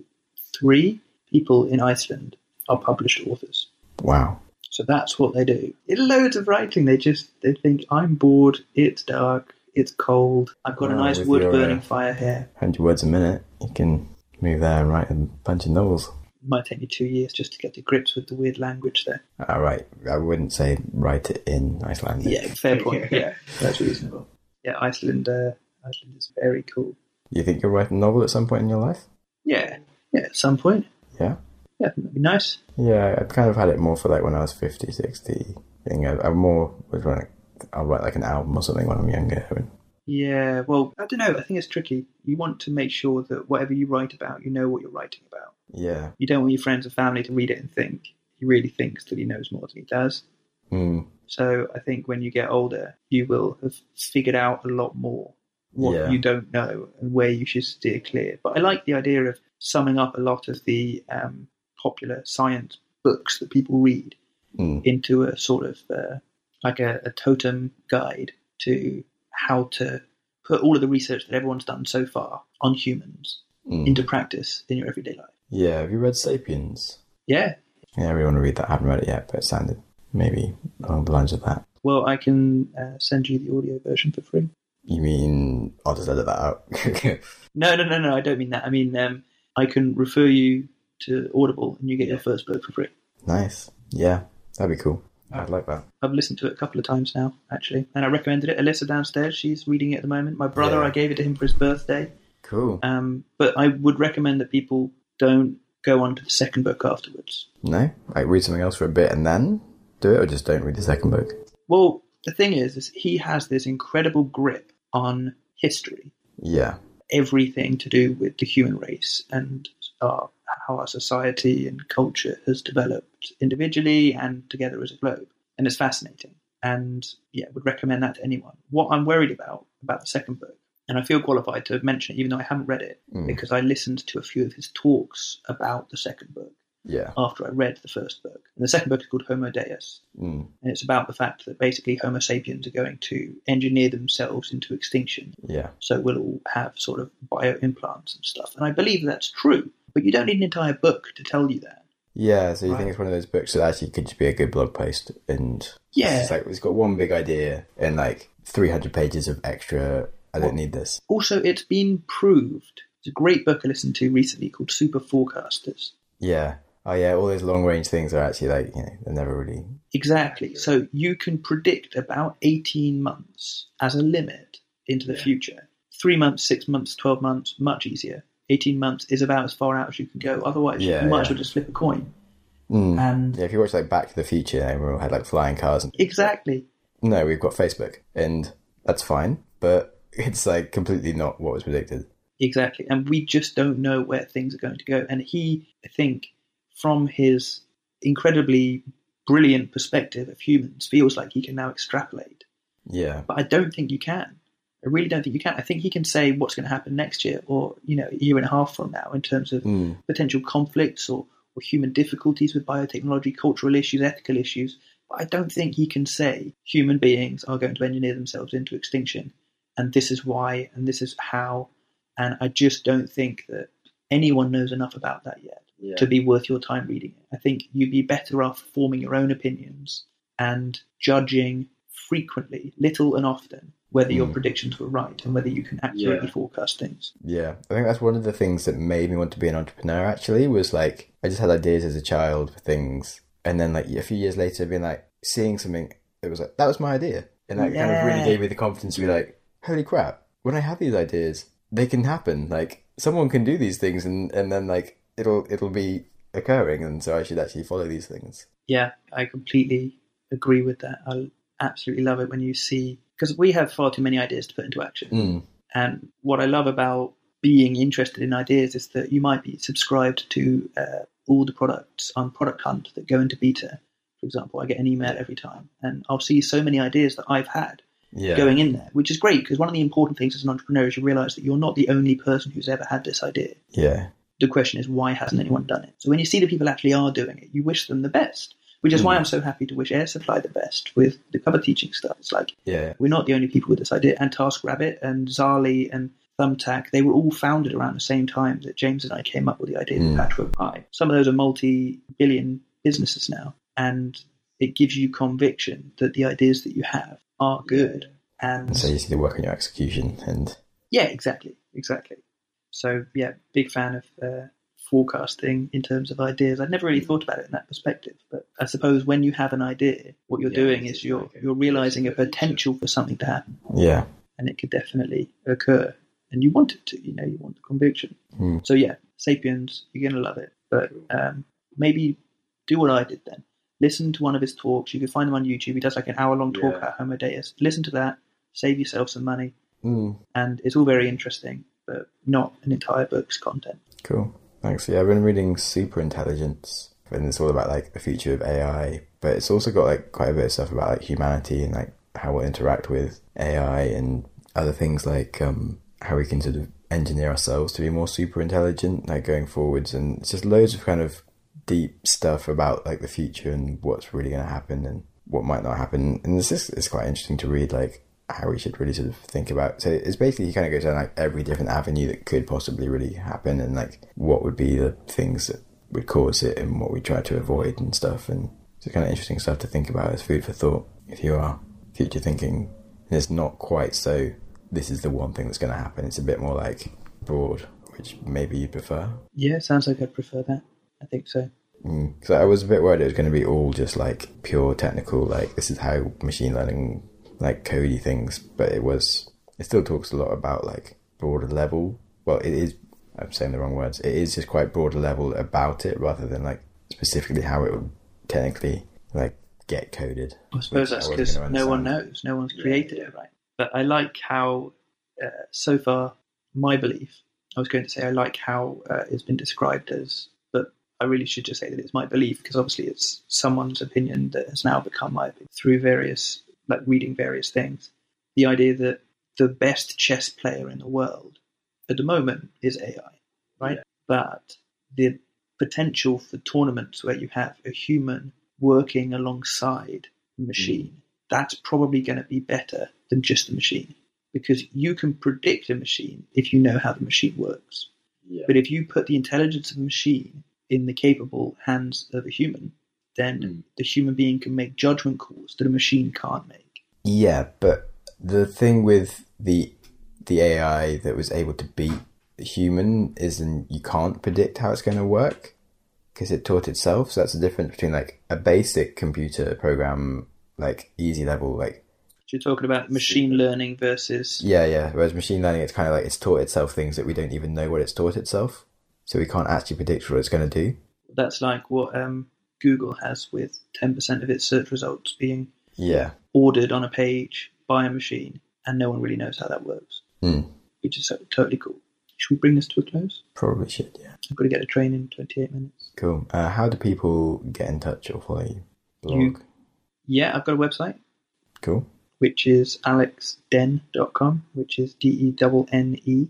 three people in Iceland are published authors. Wow. So that's what they do. It's loads of writing. They just they think, I'm bored, it's dark, it's cold, I've got Well, a nice with wood your, burning uh, fire here. one hundred words a minute, you can move there and write a bunch of novels. It might take me two years just to get to grips with the weird language there. All right. I wouldn't say write it in Icelandic. Yeah, fair point. Yeah, that's reasonable. Yeah, Iceland, uh, Iceland is very cool. You think you'll write a novel at some point in your life? Yeah, yeah, at some point. Yeah? Yeah, I think that'd be nice. Yeah, I've kind of had it more for like when I was fifty, sixty. I think I, I'm more, was when I'll write like an album or something when I'm younger. And Yeah, well, I don't know. I think it's tricky. You want to make sure that whatever you write about, you know what you're writing about. yeah. You don't want your friends and family to read it and think he really thinks that he knows more than he does. Mm. So I think when you get older, you will have figured out a lot more what Yeah. you don't know and where you should steer clear. But I like the idea of summing up a lot of the um, popular science books that people read Mm. into a sort of uh, like a, a totem guide to how to put all of the research that everyone's done so far on humans Mm. into practice in your everyday life. Yeah, have you read Sapiens? Yeah. Yeah, I really want to read that. I haven't read it yet, but it sounded maybe along the lines of that. Well, I can uh, send you the audio version for free. You mean I'll just edit that out? No, no, no, no. I don't mean that. I mean, um, I can refer you to Audible and you get your first book for free. Nice. Yeah, that'd be cool. I'd like that. I've listened to it a couple of times now, actually, and I recommended it. Alyssa downstairs, she's reading it at the moment. My brother, Yeah. I gave it to him for his birthday. Cool. Um, but I would recommend that people don't go on to the second book afterwards. No? Like read something else for a bit and then do it, or just don't read the second book? Well, the thing is, is he has this incredible grip on history, Yeah. everything to do with the human race and our, how our society and culture has developed individually and together as a globe. And it's fascinating. And yeah, would recommend that to anyone. What I'm worried about, about the second book, and I feel qualified to mention it even though I haven't read it, Mm. because I listened to a few of his talks about the second book Yeah. after I read the first book. And the second book is called Homo Deus. Mm. And it's about the fact that basically Homo sapiens are going to engineer themselves into extinction. Yeah. So we'll all have sort of bio-implants and stuff. And I believe that's true. But you don't need an entire book to tell you that. Yeah, so you Right. think it's one of those books that actually could just be a good blog post, and Yeah. it's like it's got one big idea and like three hundred pages of extra. I don't need this. Also, it's been proved. It's a great book I listened to recently called Super Forecasters. Yeah. Oh yeah, all those long range things are actually like, you know, they're never really. Exactly. So you can predict about eighteen months as a limit into the future. Three months, six months, twelve months, much easier. eighteen months is about as far out as you can go. Otherwise, Yeah, you might yeah. as well just flip a coin. Mm. And Yeah, if you watch like Back to the Future, everyone had like flying cars. And exactly. no, we've got Facebook, and that's fine, but it's like completely not what was predicted. Exactly. And we just don't know where things are going to go. And he, I think, from his incredibly brilliant perspective of humans, feels like he can now extrapolate. Yeah. But I don't think you can. I really don't think you can. I think he can say what's going to happen next year or, you know, a year and a half from now in terms of Mm. potential conflicts or, or human difficulties with biotechnology, cultural issues, ethical issues. But I don't think he can say human beings are going to engineer themselves into extinction. And this is why, and this is how. And I just don't think that anyone knows enough about that yet Yeah. to be worth your time reading it. I think you'd be better off forming your own opinions and judging frequently, little and often, whether your Mm. predictions were right and whether you can accurately Yeah. forecast things. Yeah, I think that's one of the things that made me want to be an entrepreneur, actually, was like, I just had ideas as a child for things. And then, like, a few years later, being like, seeing something that was like, that was my idea. And that kind of really Yeah. gave me the confidence to be like, holy crap, when I have these ideas, they can happen. Like, someone can do these things and, and then, like, it'll it'll be occurring. And so I should actually follow these things. Yeah, I completely agree with that. I absolutely love it when you see, because we have far too many ideas to put into action. Mm. And what I love about being interested in ideas is that you might be subscribed to uh, all the products on Product Hunt that go into beta. For example, I get an email every time and I'll see so many ideas that I've had Yeah. going in there, which is great because one of the important things as an entrepreneur is you realize that you're not the only person who's ever had this idea. Yeah. The question is, why hasn't anyone done it? So when you see that people actually are doing it, you wish them the best, which is Mm. why I'm so happy to wish Air Supply the best with the cover teaching stuff. It's like, Yeah. we're not the only people with this idea. And TaskRabbit and Zali and Thumbtack, they were all founded around the same time that James and I came up with the idea Mm. of Patchwork Pie. Some of those are multi-billion businesses now, and it gives you conviction that the ideas that you have are good. And So you see the work on your execution, and yeah, exactly, exactly. So yeah, big fan of uh, forecasting in terms of ideas. I'd never really thought about it in that perspective, but I suppose when you have an idea, what you're Yeah, doing it's is you're like a- you're realizing a it's a future. potential for something to happen, yeah, and it could definitely occur, and you want it to. You know, you want the conviction. Hmm. So yeah, Sapiens, you're gonna love it, but um, maybe do what I did then. Listen to one of his talks. You can find him on YouTube. He does like an hour-long talk Yeah. about Homo Deus. Listen to that. Save yourself some money. mm. And it's all very interesting, but not an entire book's content. Cool. Thanks. Yeah, I've been reading Super Intelligence, and it's all about like the future of A I, but it's also got like quite a bit of stuff about like humanity and like how we'll interact with A I and other things like um, how we can sort of engineer ourselves to be more super intelligent, like going forwards. And it's just loads of kind of deep stuff about like the future and what's really going to happen and what might not happen. And it's just, it's quite interesting to read like how we should really sort of think about. So it's basically, he kind of goes down like every different avenue that could possibly really happen and like what would be the things that would cause it and what we try to avoid and stuff. And it's kind of interesting stuff to think about as food for thought if you are future thinking. And it's not quite so this is the one thing that's going to happen. It's a bit more like broad, which maybe you prefer. Yeah, sounds like I'd prefer that. I think so. Mm. So I was a bit worried it was going to be all just like pure technical, like this is how machine learning, like codey things, but it was, it still talks a lot about like broader level. Well, it is, I'm saying the wrong words. It is just quite broader level about it rather than like specifically how it would technically like get coded. I suppose which I that's wasn't because gonna no one understand. knows. No one's created it, right? But I like how, uh, so far, my belief, I was going to say I like how uh, it's been described as, but I really should just say that it's my belief because obviously it's someone's opinion that has now become my opinion through various, like reading various things. The idea that the best chess player in the world at the moment is A I, right? Yeah. But the potential for tournaments where you have a human working alongside a machine, mm. that's probably going to be better than just the machine because you can predict a machine if you know how the machine works. Yeah. But if you put the intelligence of a machine in the capable hands of a human, then Mm. the human being can make judgment calls that a machine can't make. Yeah, but the thing with the the A I that was able to beat the human is in you can't predict how it's going to work because it taught itself. So that's the difference between like a basic computer program, like easy level, like So you're talking about machine learning versus... yeah, yeah. Whereas machine learning, it's kind of like it's taught itself things that we don't even know what it's taught itself. So we can't actually predict what it's going to do. That's like what um, Google has with ten percent of its search results being Yeah. ordered on a page by a machine, and no one really knows how that works, Mm. which is so, totally cool. Should we bring this to a close? Probably should, yeah. I've got to get a train in twenty-eight minutes. Cool. Uh, how do people get in touch or follow you? Blog? You- Yeah, I've got a website, Cool. which is alex den dot com, which is D E N N E.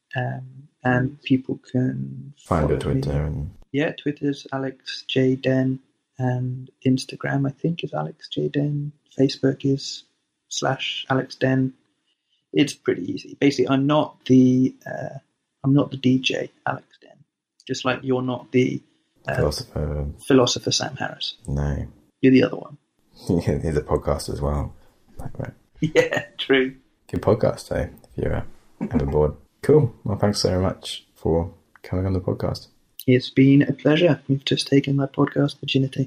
Um, and people can Find your follow me. Twitter and Yeah, Twitter's Alex J Den, and Instagram I think is Alex J Den. Facebook is slash Alex Den. It's pretty easy. Basically, I'm not the uh, I'm not the D J Alex Den. Just like you're not the uh, philosopher. philosopher Sam Harris. No. You're the other one. He's a podcast as well. Like, right. Yeah, true. Good podcast, though, if you're uh, ever bored. Cool. Well, thanks so much for coming on the podcast. It's been a pleasure. You've just taken my podcast virginity.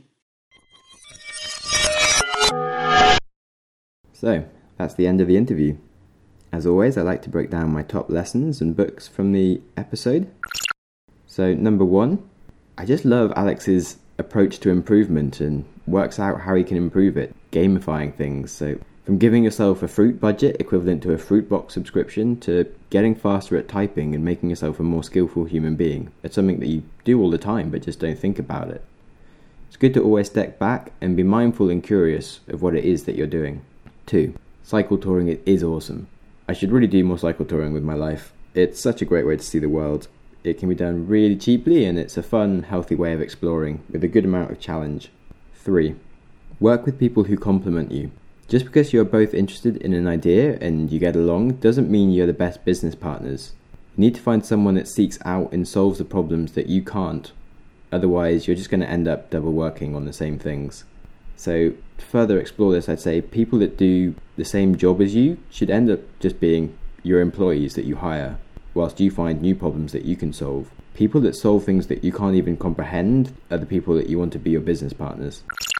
So, that's the end of the interview. As always, I like to break down my top lessons and books from the episode. So, number one, I just love Alex's approach to improvement and works out how he can improve it, gamifying things. So, from giving yourself a fruit budget equivalent to a fruit box subscription to getting faster at typing and making yourself a more skillful human being. It's something that you do all the time but just don't think about it. It's good to always step back and be mindful and curious of what it is that you're doing. Two, cycle touring it is awesome. I should really do more cycle touring with my life. It's such a great way to see the world. It can be done really cheaply and it's a fun, healthy way of exploring with a good amount of challenge. Three, work with people who complement you. Just because you're both interested in an idea and you get along doesn't mean you're the best business partners. You need to find someone that seeks out and solves the problems that you can't. Otherwise, you're just going to end up double working on the same things. So to further explore this, I'd say people that do the same job as you should end up just being your employees that you hire, whilst you find new problems that you can solve. People that solve things that you can't even comprehend are the people that you want to be your business partners.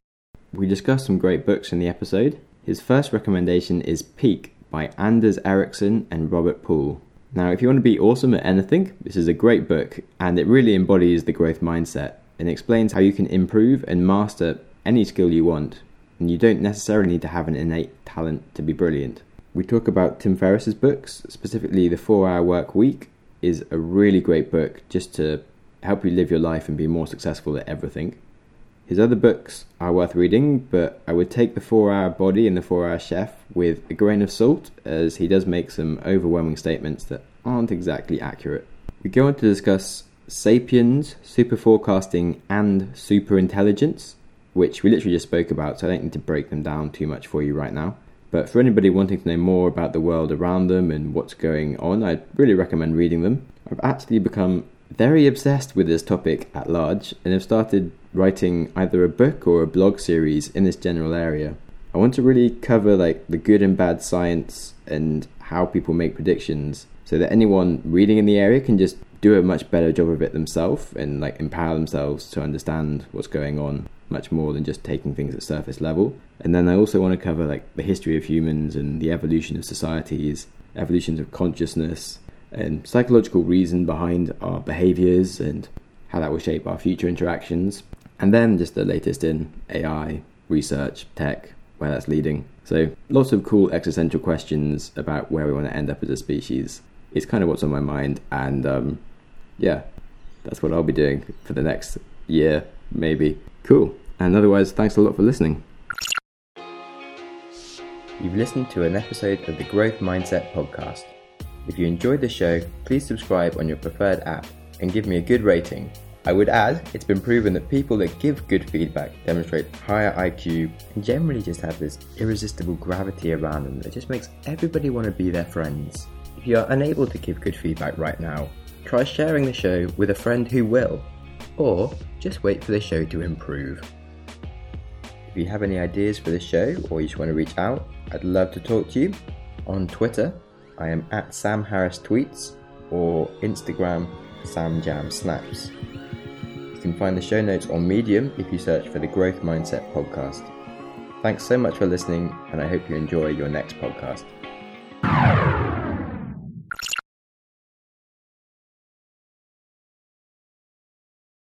We discussed some great books in the episode. His first recommendation is Peak by Anders Ericsson and Robert Poole. Now, if you want to be awesome at anything, this is a great book, and it really embodies the growth mindset and explains how you can improve and master any skill you want, and you don't necessarily need to have an innate talent to be brilliant. We talk about Tim Ferriss's books, specifically The four hour Work Week is a really great book just to help you live your life and be more successful at everything. His other books are worth reading, but I would take The four hour Body and The four hour Chef with a grain of salt, as he does make some overwhelming statements that aren't exactly accurate. We go on to discuss Sapiens, Super Forecasting and Superintelligence, which we literally just spoke about, so I don't need to break them down too much for you right now. But for anybody wanting to know more about the world around them and what's going on, I'd really recommend reading them. I've actually become very obsessed with this topic at large and have started writing either a book or a blog series in this general area. I want to really cover like the good and bad science and how people make predictions so that anyone reading in the area can just do a much better job of it themselves and like empower themselves to understand what's going on much more than just taking things at surface level. And then I also want to cover like the history of humans and the evolution of societies, evolutions of consciousness, and psychological reason behind our behaviors and how that will shape our future interactions. And then just the latest in A I, research, tech, where that's leading. So lots of cool existential questions about where we want to end up as a species. It's kind of what's on my mind, and um, yeah, that's what I'll be doing for the next year, maybe. Cool. And otherwise, thanks a lot for listening. You've listened to an episode of the Growth Mindset podcast. If you enjoyed the show, please subscribe on your preferred app and give me a good rating. I would add, it's been proven that people that give good feedback demonstrate higher I Q and generally just have this irresistible gravity around them that just makes everybody want to be their friends. If you are unable to give good feedback right now, try sharing the show with a friend who will, or just wait for the show to improve. If you have any ideas for the show or you just want to reach out, I'd love to talk to you. On Twitter, I am at Sam Harris Tweets, or Instagram, Sam Jam Snaps. You can find the show notes on Medium if you search for the Growth Mindset podcast. Thanks so much for listening, and I hope you enjoy your next podcast.